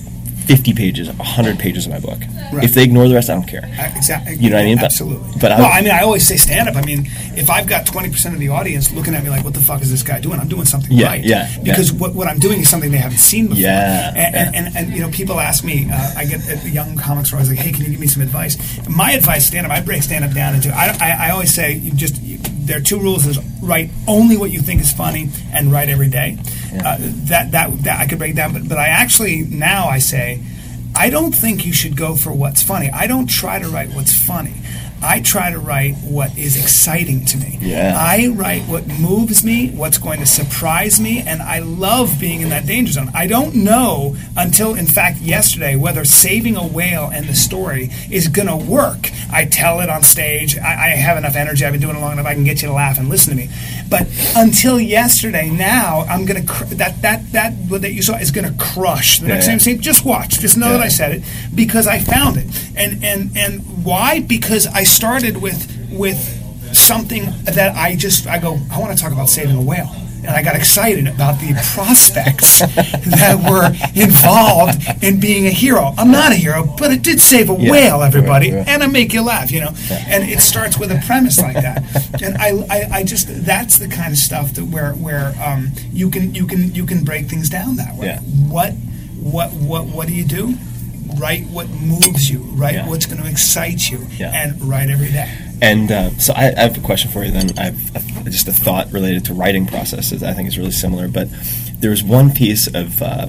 Speaker 4: fifty pages, one hundred pages of my book.
Speaker 3: Right.
Speaker 4: If they ignore the rest, I don't care.
Speaker 3: Uh, exactly.
Speaker 4: You know what I mean? But,
Speaker 3: Absolutely.
Speaker 4: But
Speaker 3: well,
Speaker 4: I,
Speaker 3: I mean, I always say stand-up. I mean, if I've got twenty percent of the audience looking at me like, what the fuck is this guy doing? I'm doing something
Speaker 4: Yeah,
Speaker 3: right.
Speaker 4: yeah,
Speaker 3: Because
Speaker 4: yeah.
Speaker 3: What, what I'm doing is something they haven't seen before.
Speaker 4: Yeah,
Speaker 3: And,
Speaker 4: yeah.
Speaker 3: and, and, and, you know, people ask me, uh, I get uh, young comics where I was like, hey, can you give me some advice? My advice, stand-up, I break stand-up down into, I, I, I always say, you just, you, there are two rules. Is write only what you think is funny and write every day.
Speaker 4: Yeah.
Speaker 3: Uh, that, that, that I could break down. But, but I actually, now I say, I don't think you should go for what's funny. I don't try to write what's funny. I try to write what is exciting to me.
Speaker 4: Yeah.
Speaker 3: I write what moves me, what's going to surprise me, and I love being in that danger zone. I don't know until, in fact, yesterday, whether saving a whale and the story is going to work. I tell it on stage. I, I have enough energy. I've been doing it long enough. I can get you to laugh and listen to me. But until yesterday, now I'm going to cr- that that that what that you saw is going to crush. The next
Speaker 4: Yeah.
Speaker 3: time you say, just watch, just know
Speaker 4: Yeah.
Speaker 3: that I said it because I found it. And and and why? Because I started with with something that I just I go, I want to talk about saving a whale. And I got excited about the prospects that were involved in being a hero. I'm not a hero, but it did save a
Speaker 4: Yeah.
Speaker 3: whale, everybody,
Speaker 4: Right, right.
Speaker 3: and I make you laugh, you know. And it starts with a premise like that. And I, I, I just that's the kind of stuff that where where um, you can you can you can break things down that way.
Speaker 4: Yeah.
Speaker 3: What what what what do you do? Write what moves you. Write
Speaker 4: Yeah.
Speaker 3: what's going to excite you,
Speaker 4: Yeah.
Speaker 3: and write every day.
Speaker 4: And uh, so I, I have a question for you then. I've, I've just a thought related to writing processes I think is really similar. But there's one piece of uh,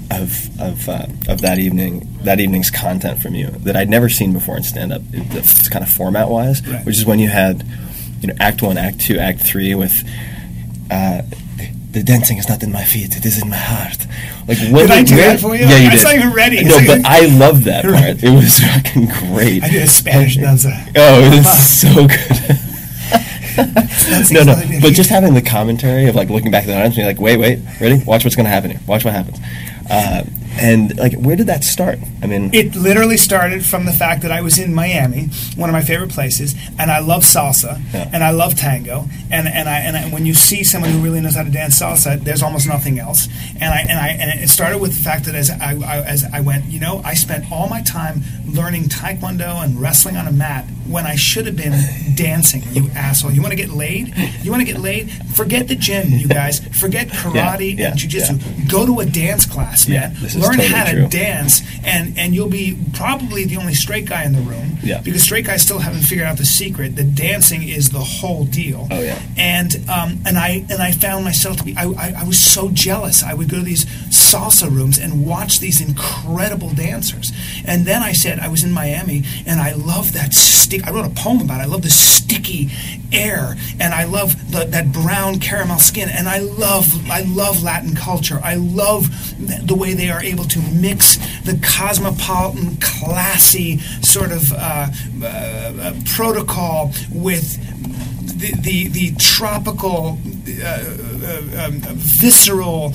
Speaker 4: of of, uh, of that evening that evening's content from you that I'd never seen before in stand-up, it's kind of format-wise,
Speaker 3: Right.
Speaker 4: which is when you had you know Act One, Act Two, Act Three with uh, the dancing is not in my feet, it is in my heart. Like when
Speaker 3: Did I do
Speaker 4: where-
Speaker 3: that for you?
Speaker 4: Yeah, you
Speaker 3: I
Speaker 4: did.
Speaker 3: saw you ready.
Speaker 4: No,
Speaker 3: It's
Speaker 4: but
Speaker 3: like-
Speaker 4: I loved that part. It was fucking great.
Speaker 3: I did a Spanish danza.
Speaker 4: Oh, it was so good.
Speaker 3: That's
Speaker 4: no, no,
Speaker 3: exactly-
Speaker 4: but just having the commentary of like looking back at the audience and being like, wait, wait, ready? Watch what's going to happen here. Watch what happens. Uh, and like, where did that start? I mean,
Speaker 3: It literally started from the fact that I was in Miami, one of my favorite places, and I love salsa,
Speaker 4: Yeah.
Speaker 3: and I love tango, and and I and I, when you see someone who really knows how to dance salsa, there's almost nothing else. And I and I and it started with the fact that as I, I as I went, you know, I spent all my time learning taekwondo and wrestling on a mat when I should have been dancing. You asshole! You want to get laid? You want to get laid? Forget the gym, you guys. Forget karate
Speaker 4: Yeah, yeah,
Speaker 3: and jujitsu.
Speaker 4: yeah.
Speaker 3: Go to a dance class,
Speaker 4: Yeah,
Speaker 3: man.
Speaker 4: this is
Speaker 3: Learn
Speaker 4: totally
Speaker 3: how to
Speaker 4: true.
Speaker 3: dance, and and you'll be probably the only straight guy in the room.
Speaker 4: Yeah.
Speaker 3: Because straight guys still haven't figured out the secret. The dancing is the whole deal.
Speaker 4: Oh, yeah.
Speaker 3: And um, and I and I found myself to be. I, I, I was so jealous. I would go to these salsa rooms and watch these incredible dancers. And then I said I was in Miami, and I love that stick. I wrote a poem about it. I love the sticky air, and I love the, that brown caramel skin, and I love I love Latin culture. I love th- the way they are able to mix the cosmopolitan, classy sort of uh, uh, uh, protocol with the the, the tropical, uh, uh, um, visceral,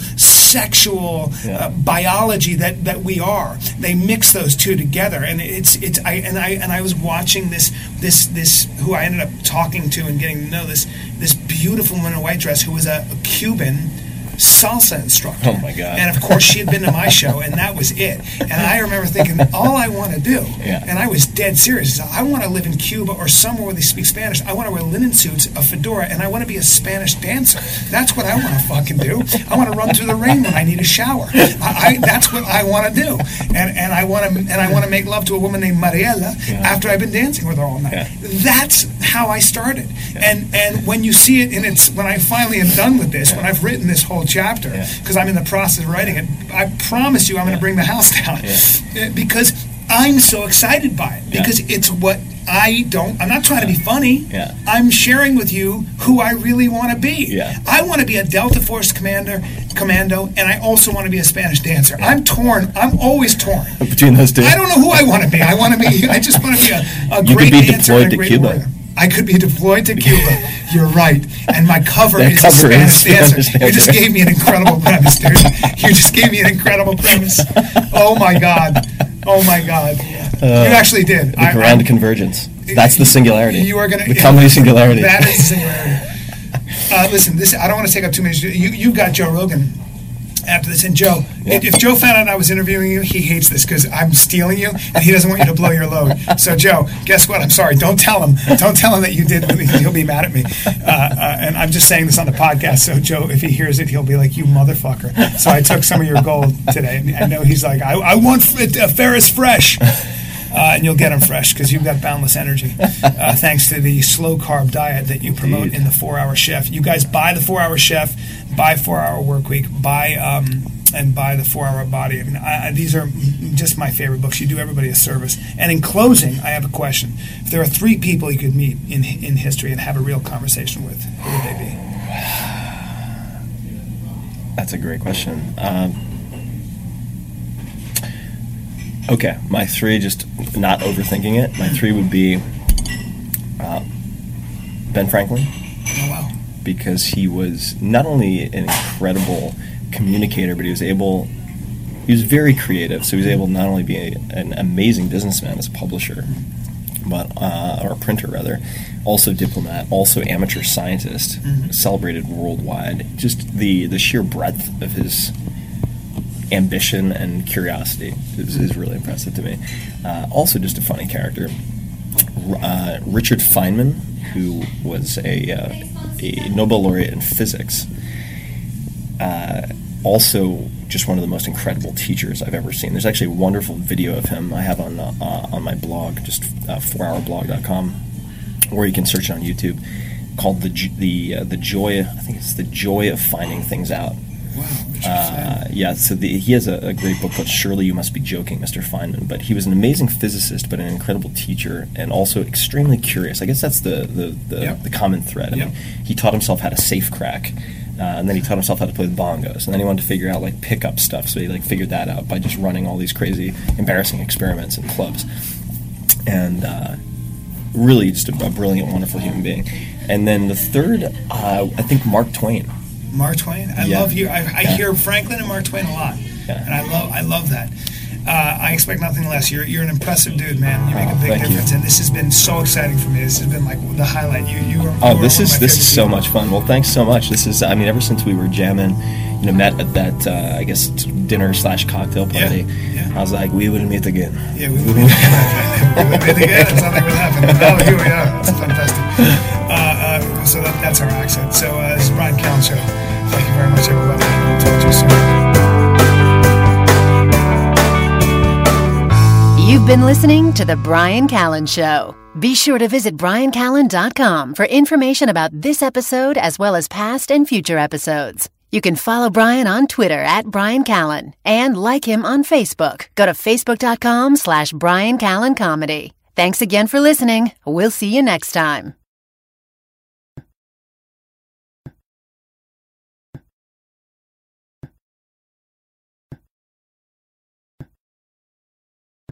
Speaker 3: sexual
Speaker 4: Yeah.
Speaker 3: uh, biology that, that we are. They mix those two together, and it's it's I and I and I was watching this this this who I ended up talking to and getting to know this this beautiful woman in a white dress who was a, a Cuban salsa instructor.
Speaker 4: Oh, my God.
Speaker 3: And of course she had been to my show, and that was it. And I remember thinking, all I want to do,
Speaker 4: Yeah.
Speaker 3: and I was dead serious, is I want to live in Cuba or somewhere where they speak Spanish. I want to wear linen suits, a fedora, and I want to be a Spanish dancer. That's what I want to fucking do. I want to run through the rain when I need a shower. I, I, that's what I want to do. And and I want to and I want to make love to a woman named Mariela
Speaker 4: Yeah.
Speaker 3: after I've been dancing with her all night.
Speaker 4: Yeah.
Speaker 3: That's how I started. And and when you see it, and it's when I finally am done with this, when I've written this whole chapter,
Speaker 4: Yeah.
Speaker 3: because I'm in the process of writing it, I promise you I'm going to bring the house down.
Speaker 4: Yeah.
Speaker 3: Uh, because I'm so excited by it.
Speaker 4: Yeah.
Speaker 3: Because it's what I don't, I'm not trying to be funny.
Speaker 4: Yeah.
Speaker 3: I'm sharing with you who I really want to be.
Speaker 4: Yeah.
Speaker 3: I want to be a Delta Force commander, commando, and I also want to be a Spanish dancer. I'm torn. I'm always torn.
Speaker 4: between those two,
Speaker 3: I don't know who I want to be. I want to be, I just want to be a, a
Speaker 4: You
Speaker 3: great
Speaker 4: could be
Speaker 3: dancer
Speaker 4: deployed
Speaker 3: and a
Speaker 4: to
Speaker 3: great
Speaker 4: Cuba.
Speaker 3: warrior. I could be deployed to Cuba. You're right. And my cover
Speaker 4: That
Speaker 3: is
Speaker 4: cover
Speaker 3: a
Speaker 4: is
Speaker 3: Spanish dancer.
Speaker 4: Spanish
Speaker 3: You just
Speaker 4: dancer.
Speaker 3: gave me an incredible premise, dude. You just gave me an incredible premise. Oh my God. Oh my God. you actually did.
Speaker 4: the grand convergence. That's the singularity.
Speaker 3: You are gonna
Speaker 4: the comedy singularity.
Speaker 3: That is the singularity. Uh, listen, this I don't want to take up too many. You you got Joe Rogan after this. And Joe,
Speaker 4: Yeah.
Speaker 3: if, if Joe found out I was interviewing you, he hates this because I'm stealing you, and he doesn't want you to blow your load. So, Joe, guess what? I'm sorry. Don't tell him. Don't tell him that you did, because he'll be mad at me. Uh, uh, and I'm just saying this on the podcast, so Joe, if he hears it, he'll be like, you motherfucker. So I took some of your gold today. And I know he's like, I, I want uh, Ferris fresh. Uh, and you'll get them fresh because you've got boundless energy. Uh, thanks to the slow carb diet that you promote
Speaker 4: Indeed.
Speaker 3: in the four hour Chef. You guys buy the four hour Chef, buy four hour Work Week, buy um, and buy the four hour Body. I mean, I, I, these are just my favorite books. You do everybody a service. And in closing, I have a question. If there are three people you could meet in in history and have a real conversation with, who would they be?
Speaker 4: That's a great question. Um, okay, my three, just not overthinking it, my three would be uh, Ben Franklin,
Speaker 3: Oh, wow.
Speaker 4: because he was not only an incredible communicator, but he was able, he was very creative, so he was able to not only be a, an amazing businessman as a publisher, but uh, or a printer rather, also diplomat, also amateur scientist,
Speaker 3: Mm-hmm.
Speaker 4: celebrated worldwide. Just the the sheer breadth of his ambition and curiosity is, is really impressive to me. Uh, also, just a funny character, uh, Richard Feynman, who was a uh, a Nobel laureate in physics. Uh, also, just one of the most incredible teachers I've ever seen. There's actually a wonderful video of him I have on uh, uh, on my blog, just uh, four hour blog dot com, or you can search it on YouTube, called the J- the uh, the joy. I think it's the joy of finding things out.
Speaker 3: Wow. Richard
Speaker 4: Uh, yeah, so the, he has a, a great book called Surely You Must Be Joking, Mister Feynman. But he was an amazing physicist, but an incredible teacher, and also extremely curious. I guess that's the the, the,
Speaker 3: Yep.
Speaker 4: the common thread. I
Speaker 3: Yep.
Speaker 4: mean, he taught himself how to safe crack, uh, and then he taught himself how to play the bongos, and then he wanted to figure out like pickup stuff. So he like figured that out by just running all these crazy, embarrassing experiments in clubs, and uh, really just a, a brilliant, wonderful human being. And then the third, uh, I think Mark Twain.
Speaker 3: Mark Twain. I
Speaker 4: Yeah.
Speaker 3: love you. I, I
Speaker 4: Yeah.
Speaker 3: hear Franklin and Mark Twain a lot,
Speaker 4: Yeah.
Speaker 3: and I love I love that. Uh, I expect nothing less. You're you're an impressive dude, man. You make
Speaker 4: Oh,
Speaker 3: a big
Speaker 4: thank you.
Speaker 3: difference, and this has been so exciting for me. This has been like the highlight. You you were.
Speaker 4: Oh,
Speaker 3: you were
Speaker 4: this
Speaker 3: one of
Speaker 4: is
Speaker 3: my
Speaker 4: this is
Speaker 3: favorite
Speaker 4: so
Speaker 3: people.
Speaker 4: much fun. Well, thanks so much. This is, I mean, ever since we were jamming, you know, met at that, uh, I guess, dinner slash cocktail party,
Speaker 3: Yeah, yeah.
Speaker 4: I was like, we will meet again.
Speaker 3: Yeah, we will. We will meet again, and something will happen. And now here we are. It's fantastic. Uh, uh, so that, that's our accent. So uh, this is Brian Callen Show. Thank you very much, everybody. We'll talk to you soon.
Speaker 1: You've been listening to The Brian Callen Show. Be sure to visit brian callen dot com for information about this episode as well as past and future episodes. You can follow Brian on Twitter at Brian Callen and like him on Facebook. Go to facebook dot com slash Brian Callen Comedy. Thanks again for listening. We'll see you next time.